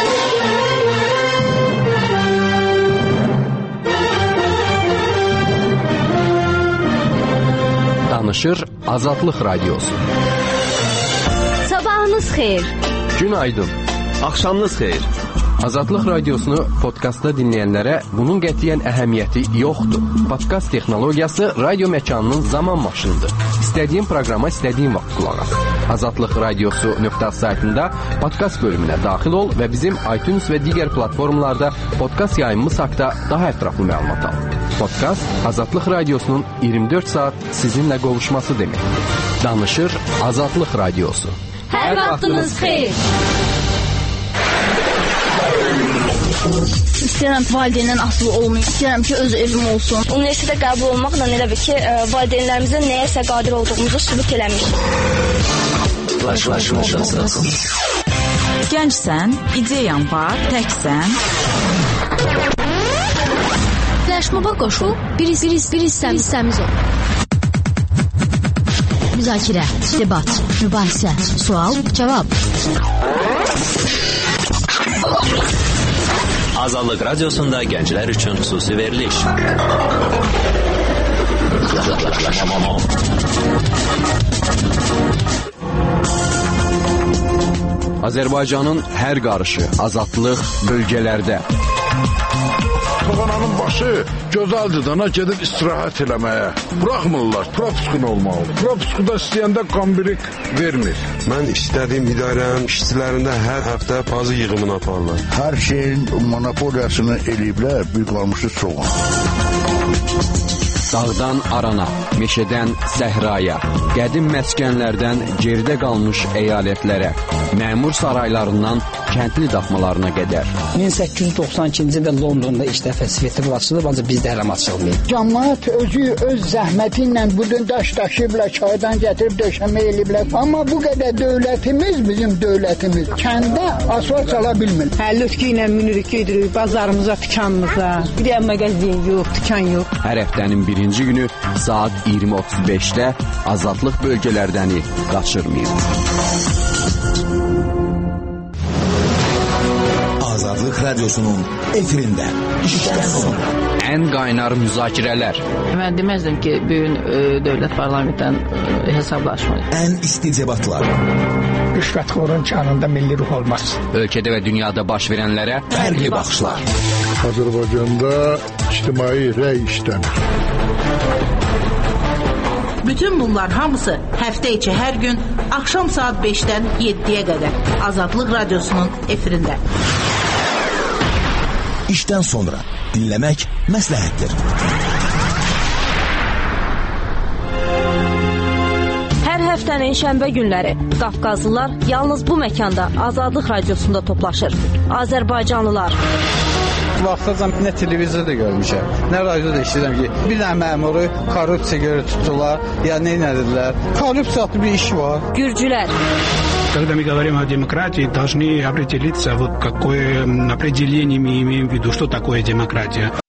Danışır Azadlıq Radiosu. Sabahınız xeyir. Günaydın. Axşamınız xeyir. Azadlıq Radiosunu podkastda dinləyənlərə bunun qətiyyən əhəmiyyəti yoxdur. Podkast texnologiyası radio məkanının zaman maşınıdır. İstədiyin proqrama istədiyin vaxt qulaq as. azadlıq radiosu nöqtə saytında podkast bölümünə daxil ol və bizim iTunes və digər platformalarda podkast yayımımız haqqında daha ətraflı məlumat al. Podkast Azadlıq Radiosunun iyirmi dörd saat sizinlə qovuşması deməkdir. Danışır Azadlıq Radiosu. Hər vaxtınız xeyir. İstəyirəm ki, valideyndən asılı olmayım. İstəyirəm ki, öz evim olsun. Universitetə qəbul olmaqla elə bir ki, valideynlərimizin nəyəsə qadir olduğumuzu sübut eləmiş. Gəncsən, ideyan var, təksən. Flaşmoba qoşul, bir hissəmiz ol. Müzakirə, debat, mübahisə, sual, cavab. Azadlıq Radiosunda gənclər üçün xüsusi veriliş. Azərbaycanın hər qarışı, azadlıq bölgələrdə. Toğananın başı gözəldidana gedib istirahət eləməyə. Buraxmırlar, propuskun olmalıdır. Propuskuda istəyəndə qambirik vermir. Mən istədiyim idarənin işçilərində hər həftə pazı yığımını aparırlar. Hər şeyin monopoliyasını eləyiblər, bir qalmışı çoğun. Dağdan arana, meşədən səhraya, qədim məskənlərdən geridə qalmış əyalətlərə, məmur saraylarından kəndli daxmalarına qədər. min səkkiz yüz doxsan ikinci ildə Londonda ilk dəfə festival açılıb, ancaq bizdə hələ açılmayıb. Cəmiyyət özü öz zəhməti ilə budun daş daşıyıblar, çaydan gətirib döşəmə eləyiblər. Amma bu qədər dövlətimiz, bizim dövlətimiz kəndə asfalt çala bilmir. Həllütkü ilə minirik, gedirik bazarımıza, dükanımıza. Bir də mağazin yox, dükan yox. Hər həftənin birinci günü saat iyirmi otuz beşdə azadlıq bölgələrdəni qaçırmayın. Azadlıq Radyosu'nun efirində işdən sonra. Ən qaynar müzakirələr. Mən deməzdim ki, bugün e, dövlət parlamentdən e, hesablaşmayın. Ən isti debatlar. Rüşvətxorun canında milli ruh olmaz. Ölkədə və dünyada baş verənlərə fərqli baxışlar. Azərbaycanda ictimai rəy işlənir. Bütün bunlar hamısı həftə içi hər gün axşam saat beşdən yeddiyə qədər Azadlıq Radyosu'nun efirində. İşdən sonra dinləmək məsləhətdir. Hər həftənin şənbə günləri Qafqazlılar yalnız bu məkanda Azadlıq Radiosunda toplaşır. Azərbaycanlılar. Vaxtacan nə televizorda görmüşəm, nə radioda eşidirəm ki, bir dənə məmuru korrupsiya görə tutdular, ya nə edildilər. Korrupsiya adlı bir iş var. Gürcülər. Когда мы говорим о демократии, должны определиться, вот какое определение мы имеем в виду, что такое демократия.